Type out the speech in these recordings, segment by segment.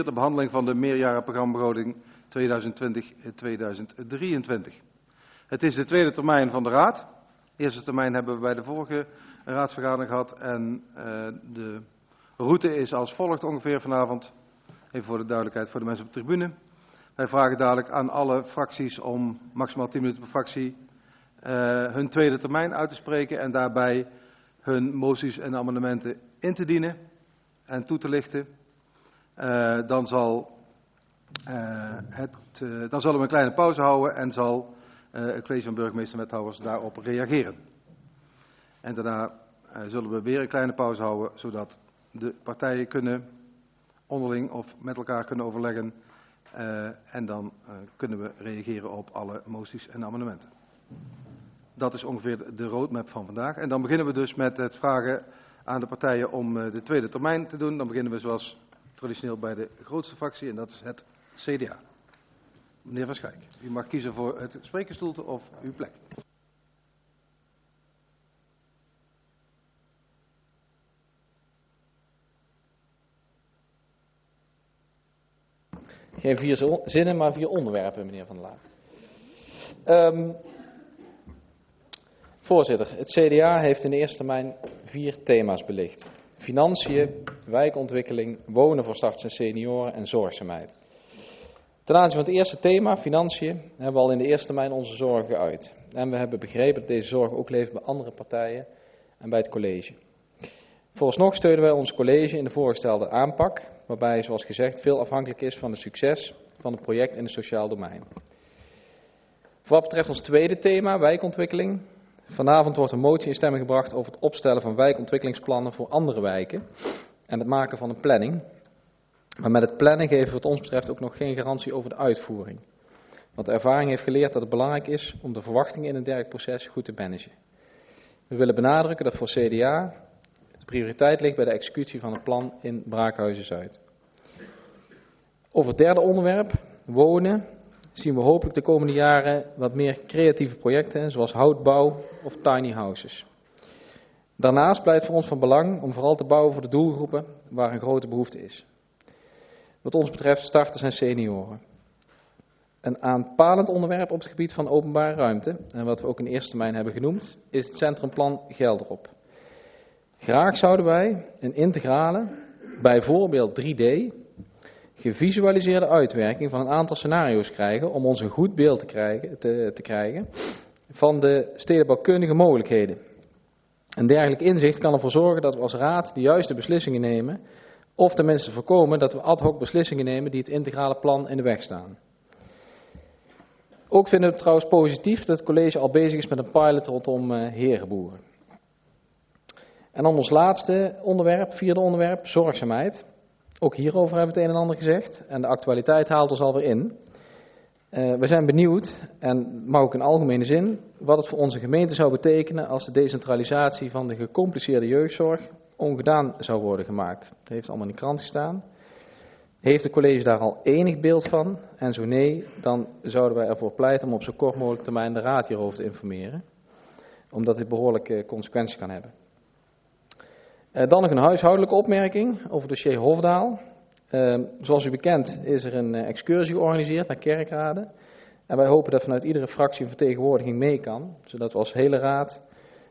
De behandeling van de meerjarenprogrammabegroting 2020-2023. Het is de tweede termijn van de Raad. De eerste termijn hebben we bij de vorige raadsvergadering gehad en de route is als volgt ongeveer vanavond. Even voor de duidelijkheid voor de mensen op de tribune. Wij vragen dadelijk aan alle fracties om maximaal 10 minuten per fractie hun tweede termijn uit te spreken en daarbij hun moties en amendementen in te dienen en toe te lichten. Dan zullen we een kleine pauze houden en zal het college van burgemeester en wethouders daarop reageren. En daarna zullen we weer een kleine pauze houden, zodat de partijen kunnen onderling of met elkaar kunnen overleggen. En dan kunnen we reageren op alle moties en amendementen. Dat is ongeveer de roadmap van vandaag. En dan beginnen we dus met het vragen aan de partijen om de tweede termijn te doen. Dan beginnen we zoals traditioneel bij de grootste fractie en dat is het CDA. Meneer Van Schaik, u mag kiezen voor het sprekersstoelte of uw plek. Geen 4 zinnen, maar 4 onderwerpen, meneer Van der Laan. Voorzitter, het CDA heeft in de eerste termijn 4 thema's belicht. Financiën, wijkontwikkeling, wonen voor starters en senioren en zorgzaamheid. Ten aanzien van het eerste thema, financiën, hebben we al in de eerste termijn onze zorgen geuit. En we hebben begrepen dat deze zorg ook leeft bij andere partijen en bij het college. Vooralsnog steunen wij ons college in de voorgestelde aanpak, waarbij, zoals gezegd, veel afhankelijk is van het succes van het project in het sociaal domein. Voor wat betreft ons tweede thema, wijkontwikkeling. Vanavond wordt een motie in stemming gebracht over het opstellen van wijkontwikkelingsplannen voor andere wijken en het maken van een planning. Maar met het plannen geven we wat ons betreft ook nog geen garantie over de uitvoering. Want de ervaring heeft geleerd dat het belangrijk is om de verwachtingen in een dergelijk proces goed te managen. We willen benadrukken dat voor CDA de prioriteit ligt bij de executie van het plan in Braakhuizen-Zuid. Over het derde onderwerp, wonen, zien we hopelijk de komende jaren wat meer creatieve projecten, zoals houtbouw of tiny houses. Daarnaast blijft voor ons van belang om vooral te bouwen voor de doelgroepen waar een grote behoefte is. Wat ons betreft starters en senioren. Een aanpalend onderwerp op het gebied van openbare ruimte, en wat we ook in eerste termijn hebben genoemd, is het centrumplan Gelderop. Graag zouden wij een integrale, bijvoorbeeld 3D, gevisualiseerde uitwerking van een aantal scenario's krijgen om ons een goed beeld te krijgen van de stedenbouwkundige mogelijkheden. Een dergelijk inzicht kan ervoor zorgen dat we als raad de juiste beslissingen nemen, of tenminste voorkomen dat we ad hoc beslissingen nemen die het integrale plan in de weg staan. Ook vinden we het trouwens positief dat het college al bezig is met een pilot rondom Herenboeren. En dan ons laatste onderwerp, vierde onderwerp, zorgzaamheid. Ook hierover hebben we het een en ander gezegd en de actualiteit haalt ons alweer in. We zijn benieuwd, en maar ook in algemene zin, wat het voor onze gemeente zou betekenen als de decentralisatie van de gecompliceerde jeugdzorg ongedaan zou worden gemaakt. Dat heeft allemaal in de krant gestaan. Heeft het college daar al enig beeld van? En zo nee, dan zouden wij ervoor pleiten om op zo kort mogelijk termijn de raad hierover te informeren. Omdat dit behoorlijke consequenties kan hebben. Dan nog een huishoudelijke opmerking over het dossier Hofdaal. Zoals u bekend is er een excursie georganiseerd naar Kerkrade. En wij hopen dat vanuit iedere fractie een vertegenwoordiging mee kan. Zodat we als hele raad,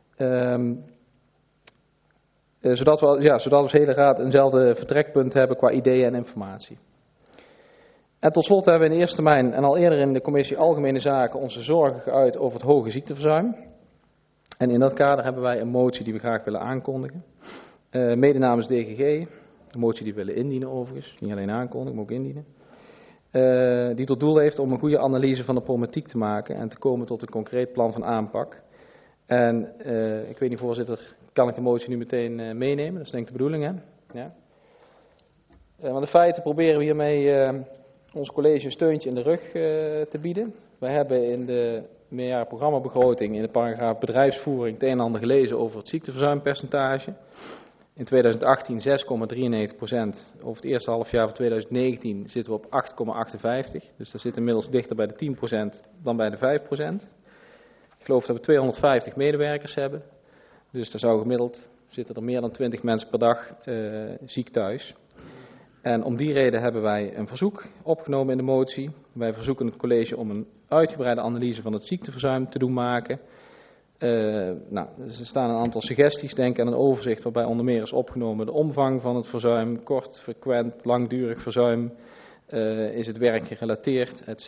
eenzelfde vertrekpunt hebben qua ideeën en informatie. En tot slot hebben we in de eerste termijn en al eerder in de commissie Algemene Zaken onze zorgen geuit over het hoge ziekteverzuim. En in dat kader hebben wij een motie die we graag willen aankondigen. Mede namens DGG, een motie die we willen indienen overigens, niet alleen aankondigen, maar ook indienen. Die tot doel heeft om een goede analyse van de problematiek te maken en te komen tot een concreet plan van aanpak. En ik weet niet, voorzitter, kan ik de motie nu meteen meenemen? Dat is denk ik de bedoeling, hè? Ja. Want in feite proberen we hiermee ons college een steuntje in de rug te bieden. Wij hebben in de meerjarenprogrammabegroting in de paragraaf bedrijfsvoering het een en ander gelezen over het ziekteverzuimpercentage. In 2018 6,93%. Over het eerste halfjaar van 2019 zitten we op 8,58%. Dus dat zit inmiddels dichter bij de 10% dan bij de 5%. Ik geloof dat we 250 medewerkers hebben. Dus daar zou gemiddeld zitten er meer dan 20 mensen per dag ziek thuis. En om die reden hebben wij een verzoek opgenomen in de motie. Wij verzoeken het college om een uitgebreide analyse van het ziekteverzuim te doen maken. Er staan een aantal suggesties, denk aan een overzicht waarbij onder meer is opgenomen de omvang van het verzuim, kort, frequent, langdurig verzuim, is het werk gerelateerd, etc.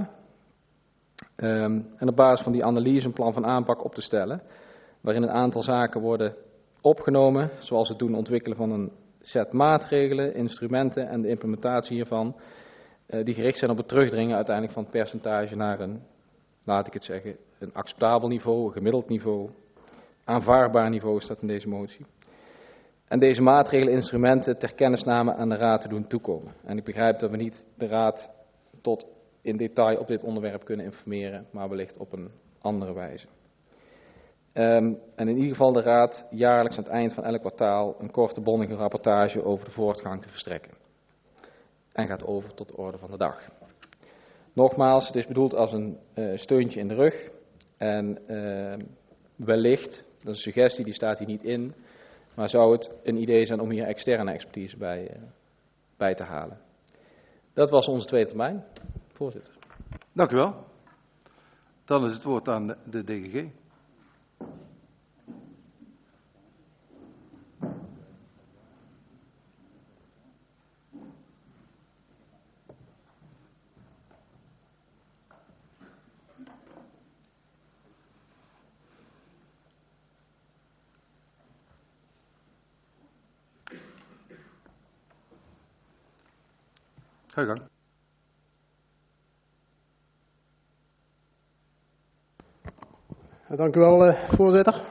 En op basis van die analyse een plan van aanpak op te stellen, waarin een aantal zaken worden opgenomen, zoals het doen ontwikkelen van een set maatregelen, instrumenten en de implementatie hiervan, die gericht zijn op het terugdringen uiteindelijk van het percentage naar een, laat ik het zeggen, een acceptabel niveau, een gemiddeld niveau, aanvaardbaar niveau staat in deze motie. En deze maatregelen, instrumenten ter kennisname aan de Raad te doen toekomen. En ik begrijp dat we niet de Raad tot in detail op dit onderwerp kunnen informeren, maar wellicht op een andere wijze. En in ieder geval de Raad jaarlijks aan het eind van elk kwartaal een korte bondige rapportage over de voortgang te verstrekken. En gaat over tot de orde van de dag. Nogmaals, het is bedoeld als een steuntje in de rug. En wellicht, dat is een suggestie, die staat hier niet in, maar zou het een idee zijn om hier externe expertise bij te halen. Dat was onze tweede termijn, voorzitter. Dank u wel. Dan is het woord aan de DGG. Ga je gang. Dank u wel, voorzitter.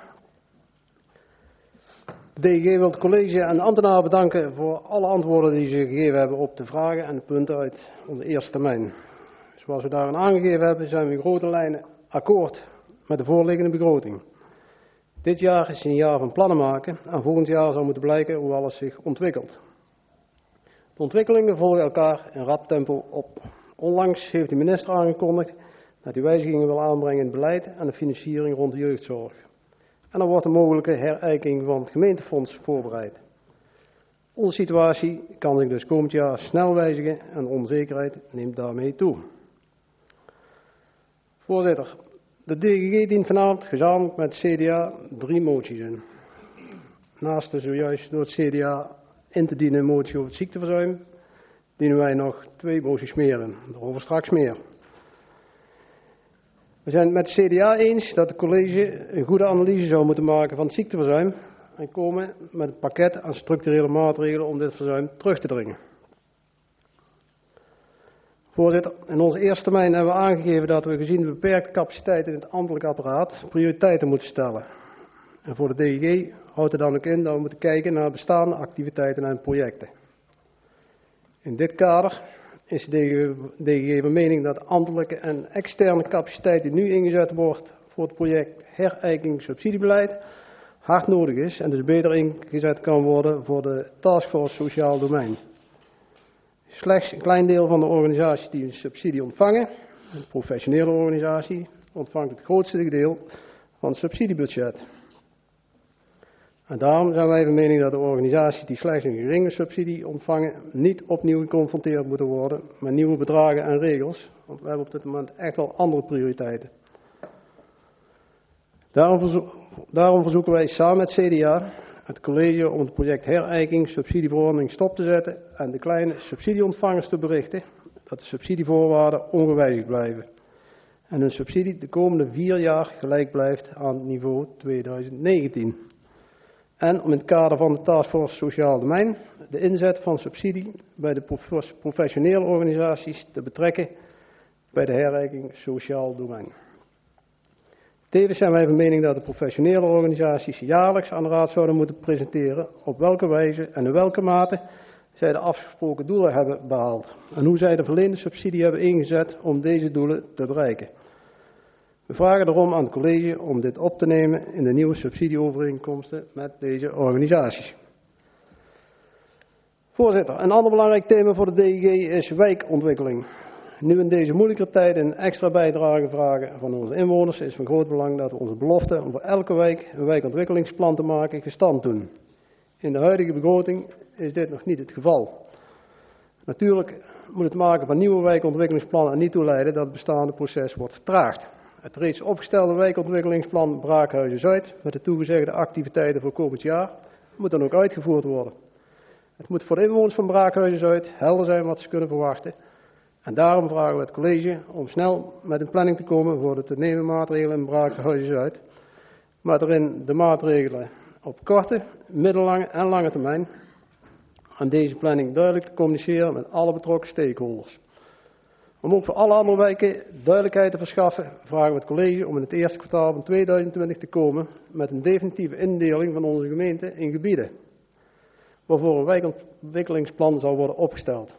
De DGG wil het college en de ambtenaren bedanken voor alle antwoorden die ze gegeven hebben op de vragen en de punten uit onze eerste termijn. Zoals we daarin aangegeven hebben, zijn we in grote lijnen akkoord met de voorliggende begroting. Dit jaar is een jaar van plannen maken en volgend jaar zal moeten blijken hoe alles zich ontwikkelt. De ontwikkelingen volgen elkaar in rap tempo op. Onlangs heeft de minister aangekondigd dat hij wijzigingen wil aanbrengen in het beleid en de financiering rond de jeugdzorg. En er wordt een mogelijke herijking van het gemeentefonds voorbereid. Onze situatie kan zich dus komend jaar snel wijzigen en de onzekerheid neemt daarmee toe. Voorzitter, de DGG dient vanavond gezamenlijk met het CDA 3 moties in. Naast de zojuist door het CDA in te dienen motie over het ziekteverzuim, dienen wij nog 2 moties meer in. Daarover straks meer. We zijn het met het CDA eens dat het college een goede analyse zou moeten maken van het ziekteverzuim en komen met een pakket aan structurele maatregelen om dit verzuim terug te dringen. Voorzitter, in onze eerste termijn hebben we aangegeven dat we gezien de beperkte capaciteit in het ambtelijk apparaat prioriteiten moeten stellen. En voor de DGG houdt het dan ook in dat we moeten kijken naar bestaande activiteiten en projecten. In dit kader is de DGG van mening dat de ambtelijke en externe capaciteit die nu ingezet wordt voor het project herijking subsidiebeleid hard nodig is en dus beter ingezet kan worden voor de taskforce sociaal domein. Slechts een klein deel van de organisaties die een subsidie ontvangen, een professionele organisatie, ontvangt het grootste deel van het subsidiebudget. En daarom zijn wij van mening dat de organisaties die slechts een geringe subsidie ontvangen niet opnieuw geconfronteerd moeten worden met nieuwe bedragen en regels, want we hebben op dit moment echt wel andere prioriteiten. Daarom verzoeken wij samen met CDA het college om het project herijking subsidieverordening stop te zetten en de kleine subsidieontvangers te berichten dat de subsidievoorwaarden ongewijzigd blijven en hun subsidie de komende 4 jaar gelijk blijft aan het niveau 2019. En om in het kader van de taskforce sociaal domein de inzet van subsidie bij de professionele organisaties te betrekken bij de herijking sociaal domein. Tevens zijn wij van mening dat de professionele organisaties jaarlijks aan de Raad zouden moeten presenteren op welke wijze en in welke mate zij de afgesproken doelen hebben behaald en hoe zij de verleende subsidie hebben ingezet om deze doelen te bereiken. We vragen daarom aan het college om dit op te nemen in de nieuwe subsidieovereenkomsten met deze organisaties. Voorzitter, een ander belangrijk thema voor de DGG is wijkontwikkeling. Nu in deze moeilijke tijden een extra bijdrage vragen van onze inwoners is van groot belang dat we onze belofte om voor elke wijk een wijkontwikkelingsplan te maken gestand doen. In de huidige begroting is dit nog niet het geval. Natuurlijk moet het maken van nieuwe wijkontwikkelingsplannen er niet toe leiden dat het bestaande proces wordt vertraagd. Het reeds opgestelde wijkontwikkelingsplan Braakhuizen-Zuid met de toegezegde activiteiten voor komend jaar moet dan ook uitgevoerd worden. Het moet voor de inwoners van Braakhuizen-Zuid helder zijn wat ze kunnen verwachten. En daarom vragen we het college om snel met een planning te komen voor de te nemen maatregelen in Braakhuizen-Zuid. Maar erin de maatregelen op korte, middellange en lange termijn aan deze planning duidelijk te communiceren met alle betrokken stakeholders. Om ook voor alle andere wijken duidelijkheid te verschaffen, vragen we het college om in het eerste kwartaal van 2020 te komen met een definitieve indeling van onze gemeente in gebieden, waarvoor een wijkontwikkelingsplan zal worden opgesteld.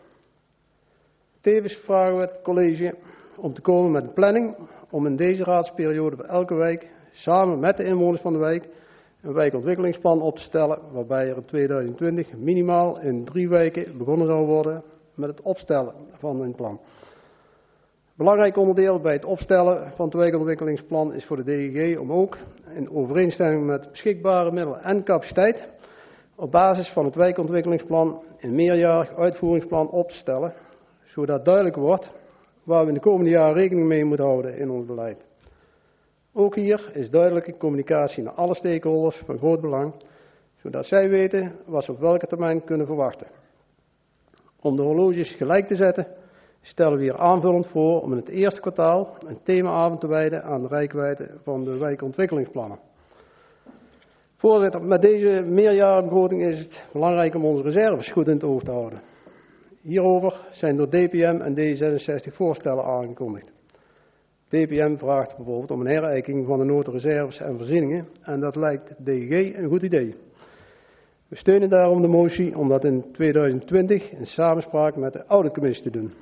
Tevens vragen we het college om te komen met een planning om in deze raadsperiode voor elke wijk, samen met de inwoners van de wijk, een wijkontwikkelingsplan op te stellen, waarbij er in 2020 minimaal in 3 wijken begonnen zal worden met het opstellen van een plan. Belangrijk onderdeel bij het opstellen van het wijkontwikkelingsplan is voor de DGG om ook in overeenstemming met beschikbare middelen en capaciteit op basis van het wijkontwikkelingsplan een meerjarig uitvoeringsplan op te stellen, zodat duidelijk wordt waar we in de komende jaren rekening mee moeten houden in ons beleid. Ook hier is duidelijke communicatie naar alle stakeholders van groot belang, zodat zij weten wat ze op welke termijn kunnen verwachten. Om de horloges gelijk te zetten, stellen we hier aanvullend voor om in het eerste kwartaal een themaavond te wijden aan de reikwijdte van de wijkontwikkelingsplannen. Voorzitter, met deze meerjarenbegroting is het belangrijk om onze reserves goed in het oog te houden. Hierover zijn door DPM en D66 voorstellen aangekondigd. DPM vraagt bijvoorbeeld om een herijking van de noodreserves en voorzieningen en dat lijkt DGG een goed idee. We steunen daarom de motie om dat in 2020 in samenspraak met de auditcommissie te doen.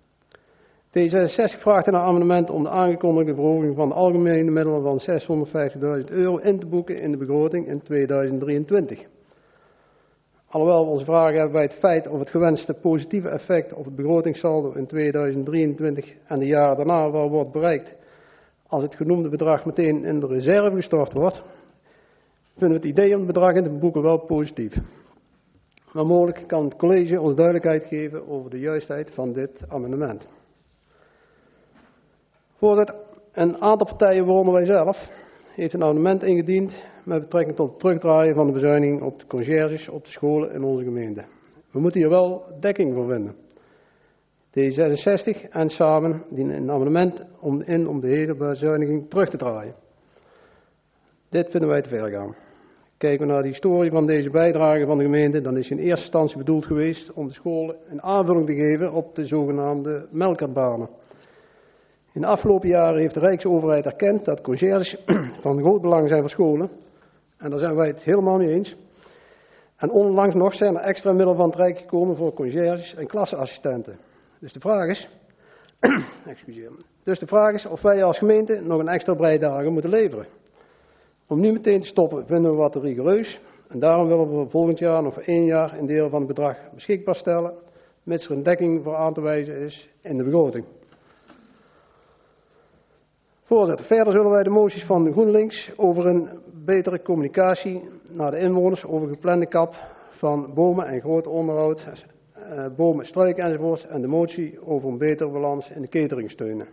D66 vraagt in haar amendement om de aangekondigde verhoging van de algemene middelen van €650.000 in te boeken in de begroting in 2023. Alhoewel we onze vragen hebben bij het feit of het gewenste positieve effect op het begrotingssaldo in 2023 en de jaren daarna wel wordt bereikt als het genoemde bedrag meteen in de reserve gestort wordt, vinden we het idee om het bedrag in te boeken wel positief. Maar mogelijk kan het college ons duidelijkheid geven over de juistheid van dit amendement. Voorzitter, een aantal partijen, waaronder wij zelf, heeft een amendement ingediend met betrekking tot het terugdraaien van de bezuiniging op de conciërges op de scholen in onze gemeente. We moeten hier wel dekking voor vinden. D66 en Samen dienen een amendement om de hele bezuiniging terug te draaien. Dit vinden wij te ver gaan. Kijken we naar de historie van deze bijdrage van de gemeente, dan is die in eerste instantie bedoeld geweest om de scholen een aanvulling te geven op de zogenaamde melkertbanen. In de afgelopen jaren heeft de Rijksoverheid erkend dat conciërges van groot belang zijn voor scholen. En daar zijn wij het helemaal mee eens. En onlangs nog zijn er extra middelen van het Rijk gekomen voor conciërges en klasseassistenten. Dus de vraag is of wij als gemeente nog een extra bijdrage moeten leveren. Om nu meteen te stoppen vinden we wat te rigoureus. En daarom willen we volgend jaar nog voor 1 jaar een deel van het bedrag beschikbaar stellen, mits er een dekking voor aan te wijzen is in de begroting. Voorzitter, verder zullen wij de moties van GroenLinks over een betere communicatie naar de inwoners over geplande kap van bomen en groot onderhoud, bomen, struiken enzovoort en de motie over een betere balans in de catering steunen.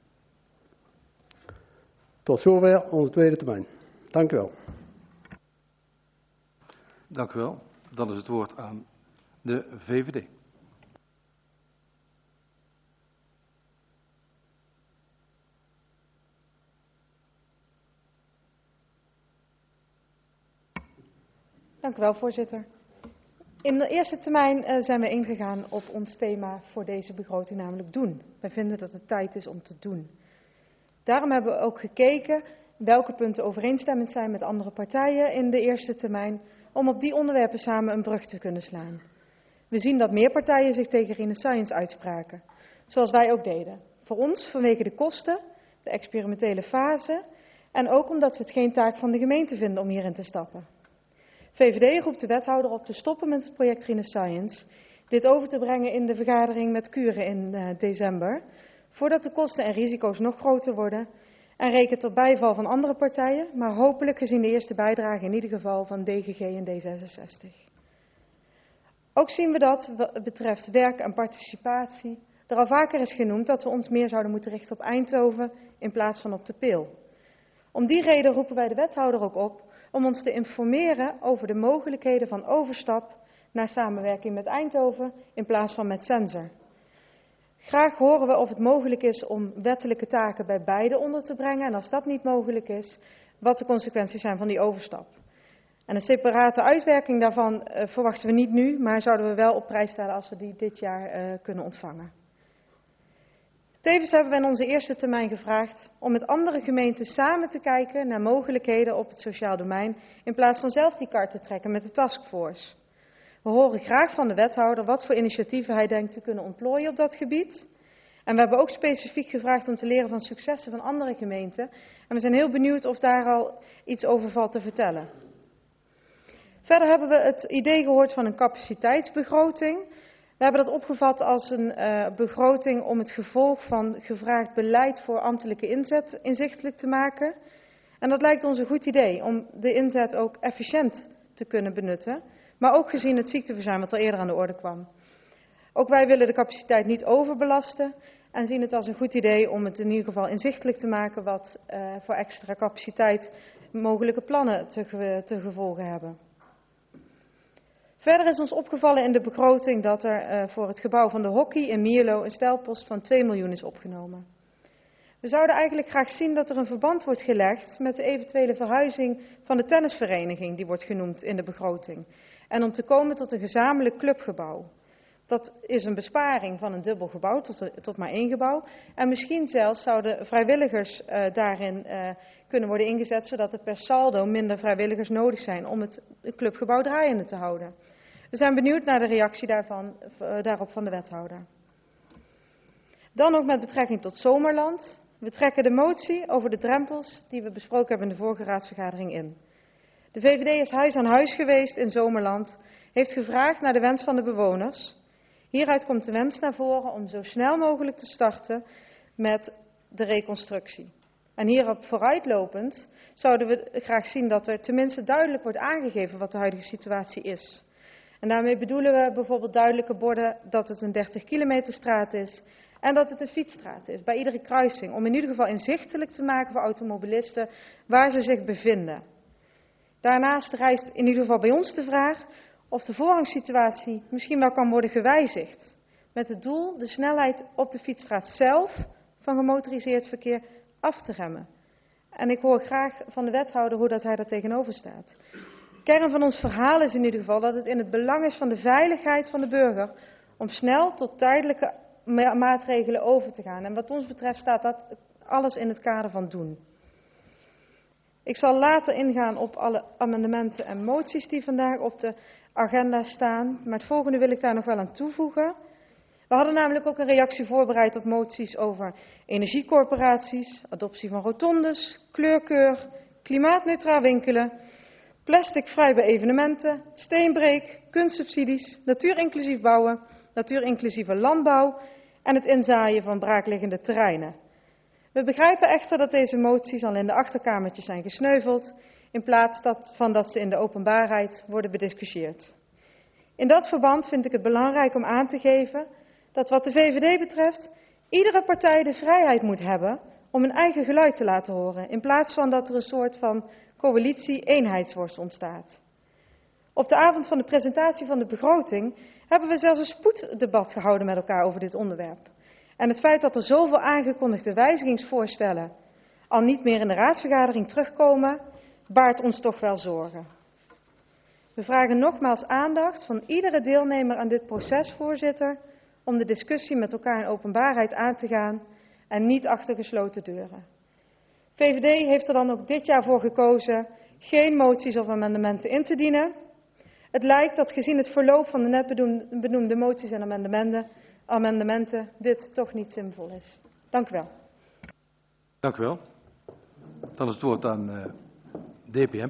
Tot zover onze tweede termijn. Dank u wel. Dank u wel. Dan is het woord aan de VVD. Dank u wel, voorzitter. In de eerste termijn zijn we ingegaan op ons thema voor deze begroting, namelijk doen. Wij vinden dat het tijd is om te doen. Daarom hebben we ook gekeken welke punten overeenstemmend zijn met andere partijen in de eerste termijn, om op die onderwerpen samen een brug te kunnen slaan. We zien dat meer partijen zich tegen Renaissance uitspraken, zoals wij ook deden. Voor ons vanwege de kosten, de experimentele fase en ook omdat we het geen taak van de gemeente vinden om hierin te stappen. VVD roept de wethouder op te stoppen met het project Renaissance, dit over te brengen in de vergadering met Kuren in december, voordat de kosten en risico's nog groter worden, en rekent op bijval van andere partijen, maar hopelijk gezien de eerste bijdrage in ieder geval van DGG en D66. Ook zien we dat, wat betreft werk en participatie, er al vaker is genoemd dat we ons meer zouden moeten richten op Eindhoven in plaats van op de Peel. Om die reden roepen wij de wethouder ook op om ons te informeren over de mogelijkheden van overstap naar samenwerking met Eindhoven in plaats van met Sensor. Graag horen we of het mogelijk is om wettelijke taken bij beide onder te brengen en als dat niet mogelijk is, wat de consequenties zijn van die overstap. En een separate uitwerking daarvan verwachten we niet nu, maar zouden we wel op prijs stellen als we die dit jaar kunnen ontvangen. Tevens hebben we in onze eerste termijn gevraagd om met andere gemeenten samen te kijken naar mogelijkheden op het sociaal domein, in plaats van zelf die kar te trekken met de taskforce. We horen graag van de wethouder wat voor initiatieven hij denkt te kunnen ontplooien op dat gebied. En we hebben ook specifiek gevraagd om te leren van successen van andere gemeenten. En we zijn heel benieuwd of daar al iets over valt te vertellen. Verder hebben we het idee gehoord van een capaciteitsbegroting. We hebben dat opgevat als een begroting om het gevolg van gevraagd beleid voor ambtelijke inzet inzichtelijk te maken. En dat lijkt ons een goed idee om de inzet ook efficiënt te kunnen benutten. Maar ook gezien het ziekteverzuim wat al eerder aan de orde kwam. Ook wij willen de capaciteit niet overbelasten en zien het als een goed idee om het in ieder geval inzichtelijk te maken wat voor extra capaciteit mogelijke plannen te gevolgen hebben. Verder is ons opgevallen in de begroting dat er voor het gebouw van de hockey in Mierlo een steilpost van 2 miljoen is opgenomen. We zouden eigenlijk graag zien dat er een verband wordt gelegd met de eventuele verhuizing van de tennisvereniging die wordt genoemd in de begroting. En om te komen tot een gezamenlijk clubgebouw. Dat is een besparing van een dubbel gebouw tot maar 1 gebouw. En misschien zelfs zouden vrijwilligers daarin kunnen worden ingezet, zodat er per saldo minder vrijwilligers nodig zijn om het clubgebouw draaiende te houden. We zijn benieuwd naar de reactie daarop van de wethouder. Dan ook met betrekking tot Zomerland. We trekken de motie over de drempels die we besproken hebben in de vorige raadsvergadering in. De VVD is huis aan huis geweest in Zomerland, heeft gevraagd naar de wens van de bewoners. Hieruit komt de wens naar voren om zo snel mogelijk te starten met de reconstructie. En hierop vooruitlopend zouden we graag zien dat er tenminste duidelijk wordt aangegeven wat de huidige situatie is. En daarmee bedoelen we bijvoorbeeld duidelijke borden dat het een 30 kilometer straat is en dat het een fietsstraat is bij iedere kruising. Om in ieder geval inzichtelijk te maken voor automobilisten waar ze zich bevinden. Daarnaast rijst in ieder geval bij ons de vraag of de voorrangssituatie misschien wel kan worden gewijzigd. Met het doel de snelheid op de fietsstraat zelf van gemotoriseerd verkeer af te remmen. En ik hoor graag van de wethouder hoe hij daar tegenover staat. De kern van ons verhaal is in ieder geval dat het in het belang is van de veiligheid van de burger om snel tot tijdelijke maatregelen over te gaan. En wat ons betreft staat dat alles in het kader van doen. Ik zal later ingaan op alle amendementen en moties die vandaag op de agenda staan. Maar het volgende wil ik daar nog wel aan toevoegen. We hadden namelijk ook een reactie voorbereid op moties over energiecorporaties, adoptie van rotondes, kleurkeur, klimaatneutraal winkelen, plasticvrij bij evenementen, steenbreek, kunstsubsidies, natuurinclusief bouwen, natuurinclusieve landbouw en het inzaaien van braakliggende terreinen. We begrijpen echter dat deze moties al in de achterkamertjes zijn gesneuveld, in plaats van dat ze in de openbaarheid worden bediscussieerd. In dat verband vind ik het belangrijk om aan te geven dat wat de VVD betreft, iedere partij de vrijheid moet hebben om een eigen geluid te laten horen, in plaats van dat er een soort van coalitie-eenheidsworst ontstaat. Op de avond van de presentatie van de begroting hebben we zelfs een spoeddebat gehouden met elkaar over dit onderwerp. En het feit dat er zoveel aangekondigde wijzigingsvoorstellen al niet meer in de raadsvergadering terugkomen, baart ons toch wel zorgen. We vragen nogmaals aandacht van iedere deelnemer aan dit proces, voorzitter, om de discussie met elkaar in openbaarheid aan te gaan en niet achter gesloten deuren. VVD heeft er dan ook dit jaar voor gekozen geen moties of amendementen in te dienen. Het lijkt dat gezien het verloop van de net benoemde moties en amendementen dit toch niet zinvol is. Dank u wel. Dank u wel. Dan is het woord aan DPM.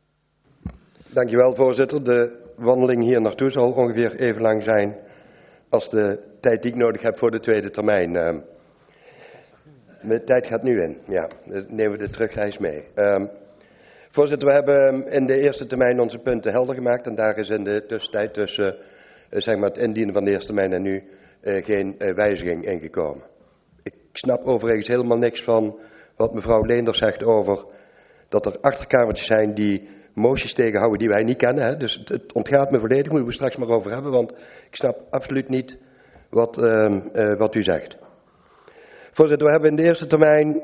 Dankjewel, voorzitter. De wandeling hier naartoe zal ongeveer even lang zijn als de tijd die ik nodig heb voor de tweede termijn. Mijn tijd gaat nu in, ja. Dan nemen we de terugreis mee. Voorzitter, we hebben in de eerste termijn onze punten helder gemaakt. En daar is in de tussentijd tussen zeg maar het indienen van de eerste termijn en nu geen wijziging ingekomen. Ik snap overigens helemaal niks van wat mevrouw Leenders zegt over dat er achterkamertjes zijn die moties tegenhouden die wij niet kennen. Hè. Dus het ontgaat me volledig, moeten we straks maar over hebben, want ik snap absoluut niet wat u zegt. Voorzitter, we hebben in de eerste termijn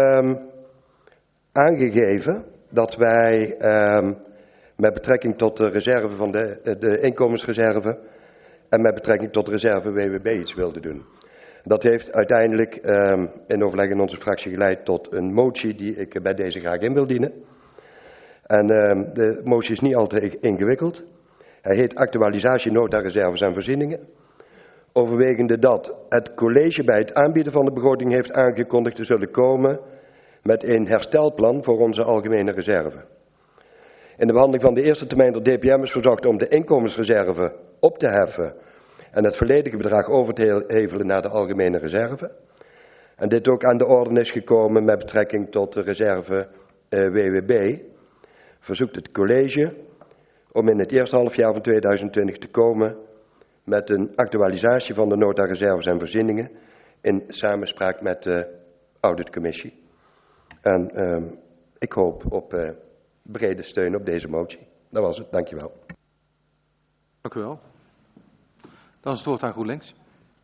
aangegeven dat wij met betrekking tot de reserve van de inkomensreserve en met betrekking tot de reserve WWB iets wilden doen. Dat heeft uiteindelijk in overleg in onze fractie geleid tot een motie die ik bij deze graag in wil dienen. En de motie is niet al te ingewikkeld. Hij heet actualisatie nota reserves en voorzieningen. Overwegende dat het college bij het aanbieden van de begroting heeft aangekondigd te zullen komen met een herstelplan voor onze algemene reserve. In de behandeling van de eerste termijn door DPM is verzocht om de inkomensreserve op te heffen en het volledige bedrag over te hevelen naar de algemene reserve. En dit ook aan de orde is gekomen met betrekking tot de reserve WWB. Verzoekt het college om in het eerste halfjaar van 2020 te komen met een actualisatie van de nota reserves en voorzieningen in samenspraak met de auditcommissie. En ik hoop op brede steun op deze motie. Dat was het, dankjewel. Dank u wel. Dan is het woord aan GroenLinks.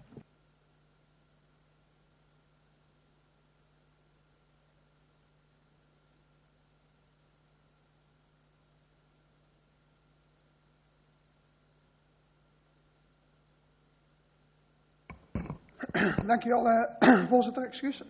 Dankjewel, voorzitter. Excuus.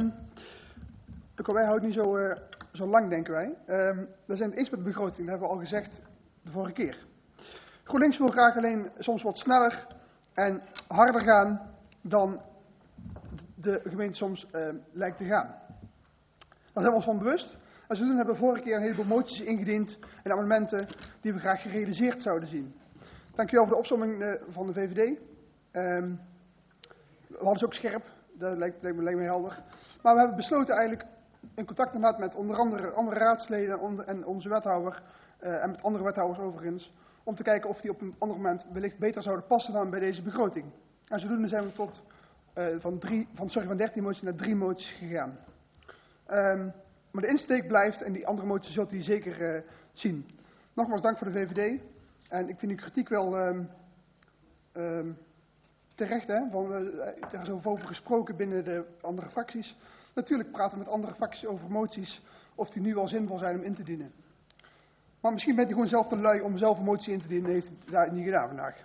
Wij houden niet zo lang, denken wij. We zijn het eens met de begroting, dat hebben we al gezegd de vorige keer. GroenLinks wil graag alleen soms wat sneller en harder gaan dan de gemeente soms lijkt te gaan. Daar zijn we ons van bewust. En zodoende hebben we vorige keer een heleboel moties ingediend en amendementen die we graag gerealiseerd zouden zien. Dankjewel voor de opsomming van de VVD. We hadden ze ook scherp, dat lijkt me helder. Maar we hebben besloten eigenlijk in contact te gaan met onder andere raadsleden en onze wethouder en met andere wethouders overigens, om te kijken of die op een ander moment wellicht beter zouden passen dan bij deze begroting. En zodoende zijn we van 13 moties naar 3 moties gegaan. Maar de insteek blijft en die andere moties zult u zeker zien. Nogmaals dank voor de VVD. En ik vind uw kritiek wel terecht, hè? Er is over gesproken binnen de andere fracties. Natuurlijk praten we met andere fracties over moties of die nu wel zinvol zijn om in te dienen. Maar misschien bent u gewoon zelf te lui om zelf een motie in te dienen en heeft u dat niet gedaan vandaag.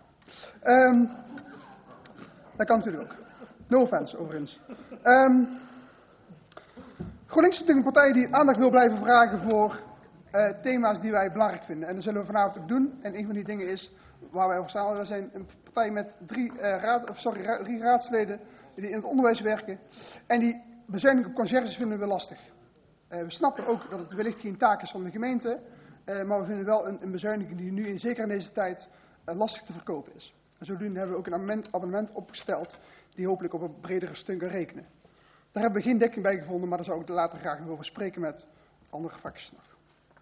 Dat kan natuurlijk ook. No offense, overigens. GroenLinks is natuurlijk een partij die aandacht wil blijven vragen voor thema's die wij belangrijk vinden. En dat zullen we vanavond ook doen. En een van die dingen is waar wij over staan. We zijn een partij met 3 raadsleden die in het onderwijs werken. En die bezuiniging op conciërges vinden we lastig. We snappen ook dat het wellicht geen taak is van de gemeente. Maar we vinden wel een bezuiniging die nu, zeker in deze tijd, lastig te verkopen is. En zodoende hebben we ook een abonnement opgesteld die hopelijk op een bredere steun kan rekenen. Daar hebben we geen dekking bij gevonden, maar daar zou ik later graag nog over spreken met andere fracties nog.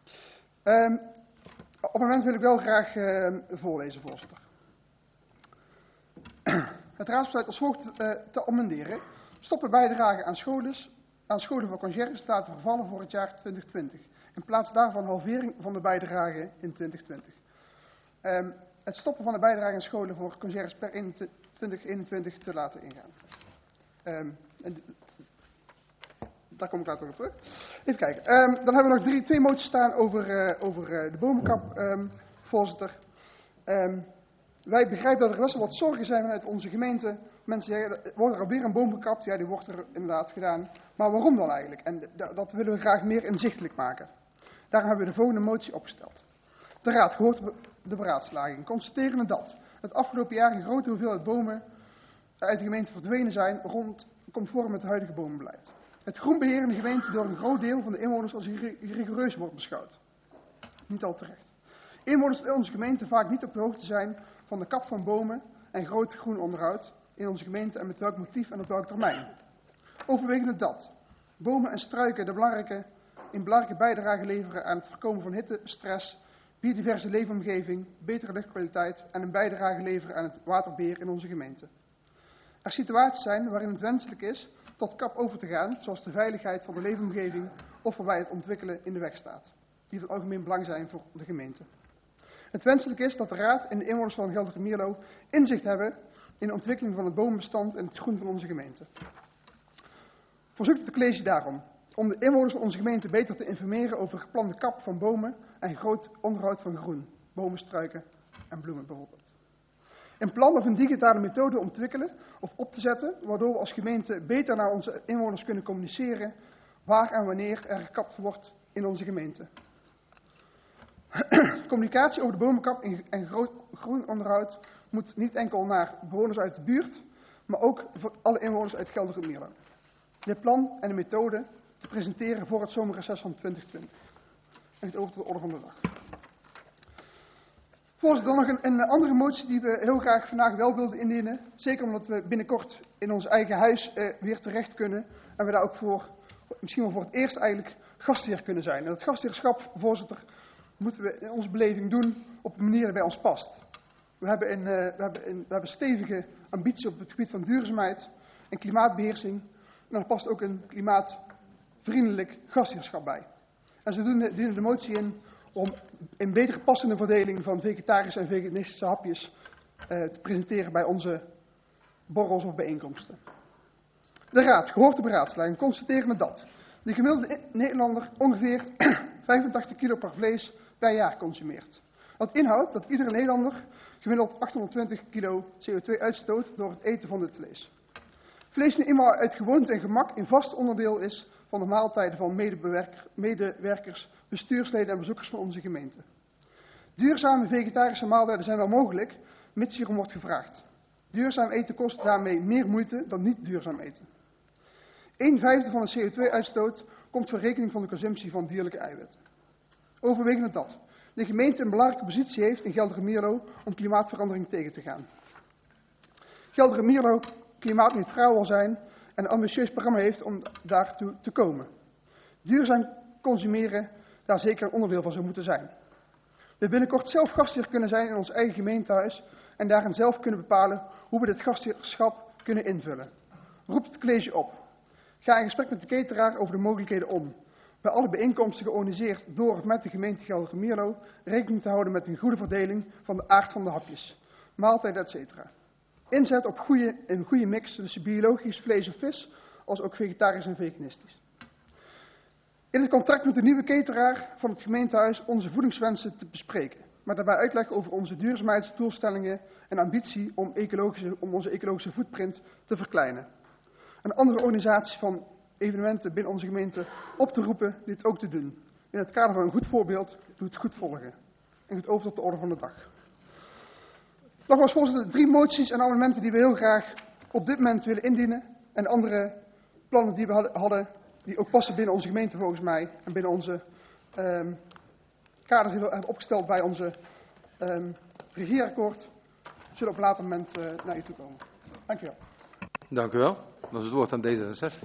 Op het moment wil ik wel graag voorlezen, voorzitter. Het raadsbesluit als volgt te amenderen. Stoppen bijdragen aan scholen voor conciërges te laten vervallen voor het jaar 2020. In plaats daarvan halvering van de bijdrage in 2020. Het stoppen van de bijdrage aan scholen voor conciërges per 2021 te laten ingaan. Daar kom ik later op terug. Even kijken. Dan hebben we nog 2 moties staan over de bomenkap, voorzitter. Wij begrijpen dat er best wel wat zorgen zijn vanuit onze gemeente. Mensen zeggen, wordt er alweer een boom gekapt? Ja, die wordt er inderdaad gedaan. Maar waarom dan eigenlijk? En dat willen we graag meer inzichtelijk maken. Daarom hebben we de volgende motie opgesteld. De Raad gehoord de beraadslaging, constaterende dat het afgelopen jaar een grote hoeveelheid bomen uit de gemeente verdwenen zijn, conform met het huidige bomenbeleid. Het groenbeheer in de gemeente door een groot deel van de inwoners als rigoureus wordt beschouwd. Niet al terecht. Inwoners in onze gemeente vaak niet op de hoogte zijn van de kap van bomen en groot groen onderhoud in onze gemeente en met welk motief en op welke termijn. Overwegende dat bomen en struiken een belangrijke bijdrage leveren aan het voorkomen van hitte, stress, biodiverse leefomgeving, betere luchtkwaliteit en een bijdrage leveren aan het waterbeheer in onze gemeente. Er situaties zijn waarin het wenselijk is tot kap over te gaan, zoals de veiligheid van de leefomgeving of waarbij het ontwikkelen in de weg staat, die van algemeen belang zijn voor de gemeente. Het wenselijk is dat de Raad en de inwoners van Gelderse-Mierlo inzicht hebben in de ontwikkeling van het bomenbestand en het groen van onze gemeente. Verzoekt het college daarom om de inwoners van onze gemeente beter te informeren over geplande kap van bomen en groot onderhoud van groen, bomen, struiken en bloemen bijvoorbeeld. Een plan of een digitale methode ontwikkelen of op te zetten, waardoor we als gemeente beter naar onze inwoners kunnen communiceren waar en wanneer er gekapt wordt in onze gemeente. Communicatie over de bomenkap en groen onderhoud moet niet enkel naar bewoners uit de buurt, maar ook voor alle inwoners uit Gelderse-Mierlo. Dit plan en de methode te presenteren voor het zomerreces van 2020. En het over tot de orde van de dag. Voorzitter, dan nog een andere motie die we heel graag vandaag wel wilden indienen. Zeker omdat we binnenkort in ons eigen huis weer terecht kunnen. En we daar ook misschien wel voor het eerst eigenlijk gastheer kunnen zijn. En dat gastheerschap, voorzitter, moeten we in onze beleving doen op een manier die bij ons past. We hebben stevige ambitie op het gebied van duurzaamheid en klimaatbeheersing. En daar past ook een klimaatvriendelijk gastheerschap bij. En zodoende dienen de motie in om een betere passende verdeling van vegetarische en veganistische hapjes te presenteren bij onze borrels of bijeenkomsten. De Raad, gehoord de beraadslaging, constaterende dat de gemiddelde Nederlander ongeveer 85 kilo per vlees per jaar consumeert. Dat inhoudt dat iedere Nederlander gemiddeld 820 kilo CO2 uitstoot door het eten van dit vlees. Vlees nu eenmaal uit gewoonte en gemak een vast onderdeel is van de maaltijden van medewerkers, bestuursleden en bezoekers van onze gemeente. Duurzame vegetarische maaltijden zijn wel mogelijk, mits hierom wordt gevraagd. Duurzaam eten kost daarmee meer moeite dan niet duurzaam eten. 1/5 van de CO2-uitstoot komt voor rekening van de consumptie van dierlijke eiwitten. Overwegende dat de gemeente een belangrijke positie heeft in Gelderse-Mierlo om klimaatverandering tegen te gaan. Gelderse-Mierlo klimaatneutraal wil zijn en een ambitieus programma heeft om daartoe te komen. Duurzaam consumeren daar zeker een onderdeel van zou moeten zijn. We binnenkort zelf gastheer kunnen zijn in ons eigen gemeentehuis en daarin zelf kunnen bepalen hoe we dit gastheerschap kunnen invullen. Roep het college op. Ga in gesprek met de cateraar over de mogelijkheden om, bij alle bijeenkomsten georganiseerd door of met de gemeente Gelderse-Mierlo, rekening te houden met een goede verdeling van de aard van de hapjes, maaltijden, etc. Inzet op een goede mix tussen biologisch vlees of vis, als ook vegetarisch en veganistisch. In het contract met de nieuwe cateraar van het gemeentehuis onze voedingswensen te bespreken, maar daarbij uitleg over onze duurzaamheidsdoelstellingen en ambitie om onze ecologische footprint te verkleinen. Een andere organisatie van evenementen binnen onze gemeente op te roepen dit ook te doen. In het kader van een goed voorbeeld, doe het goed volgen. En het over tot de orde van de dag. Nogmaals, voorzitter, 3 moties en amendementen die we heel graag op dit moment willen indienen. En andere plannen die we hadden, die ook passen binnen onze gemeente volgens mij. En binnen onze kaders die we hebben opgesteld bij onze regeerakkoord, zullen op een later moment naar u toe komen. Dank u wel. Dank u wel. Dan is het woord aan D66.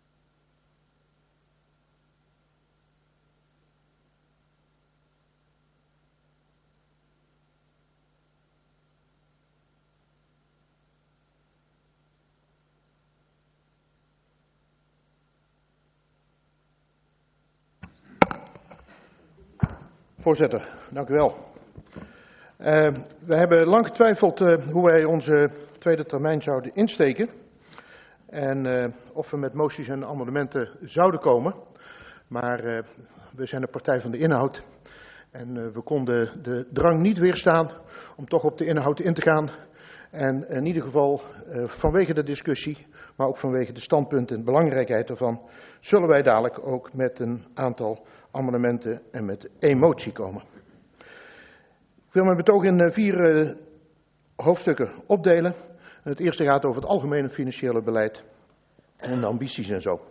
Voorzitter, dank u wel. We hebben lang getwijfeld hoe wij onze tweede termijn zouden insteken. En of we met moties en amendementen zouden komen. Maar we zijn een partij van de inhoud. En we konden de drang niet weerstaan om toch op de inhoud in te gaan. En in ieder geval vanwege de discussie, maar ook vanwege de standpunten en de belangrijkheid ervan, zullen wij dadelijk ook met een aantal amendementen en met 1 motie komen. Ik wil mijn betoog in 4 hoofdstukken opdelen. Het eerste gaat over het algemene financiële beleid en de ambities en zo.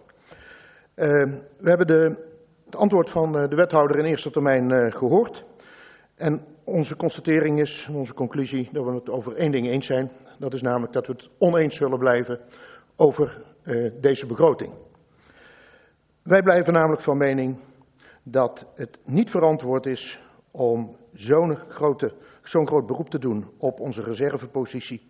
We hebben het antwoord van de wethouder in eerste termijn gehoord. En onze constatering is, onze conclusie, dat we het over één ding eens zijn. Dat is namelijk dat we het oneens zullen blijven over deze begroting. Wij blijven namelijk van mening dat het niet verantwoord is om zo'n groot beroep te doen op onze reservepositie.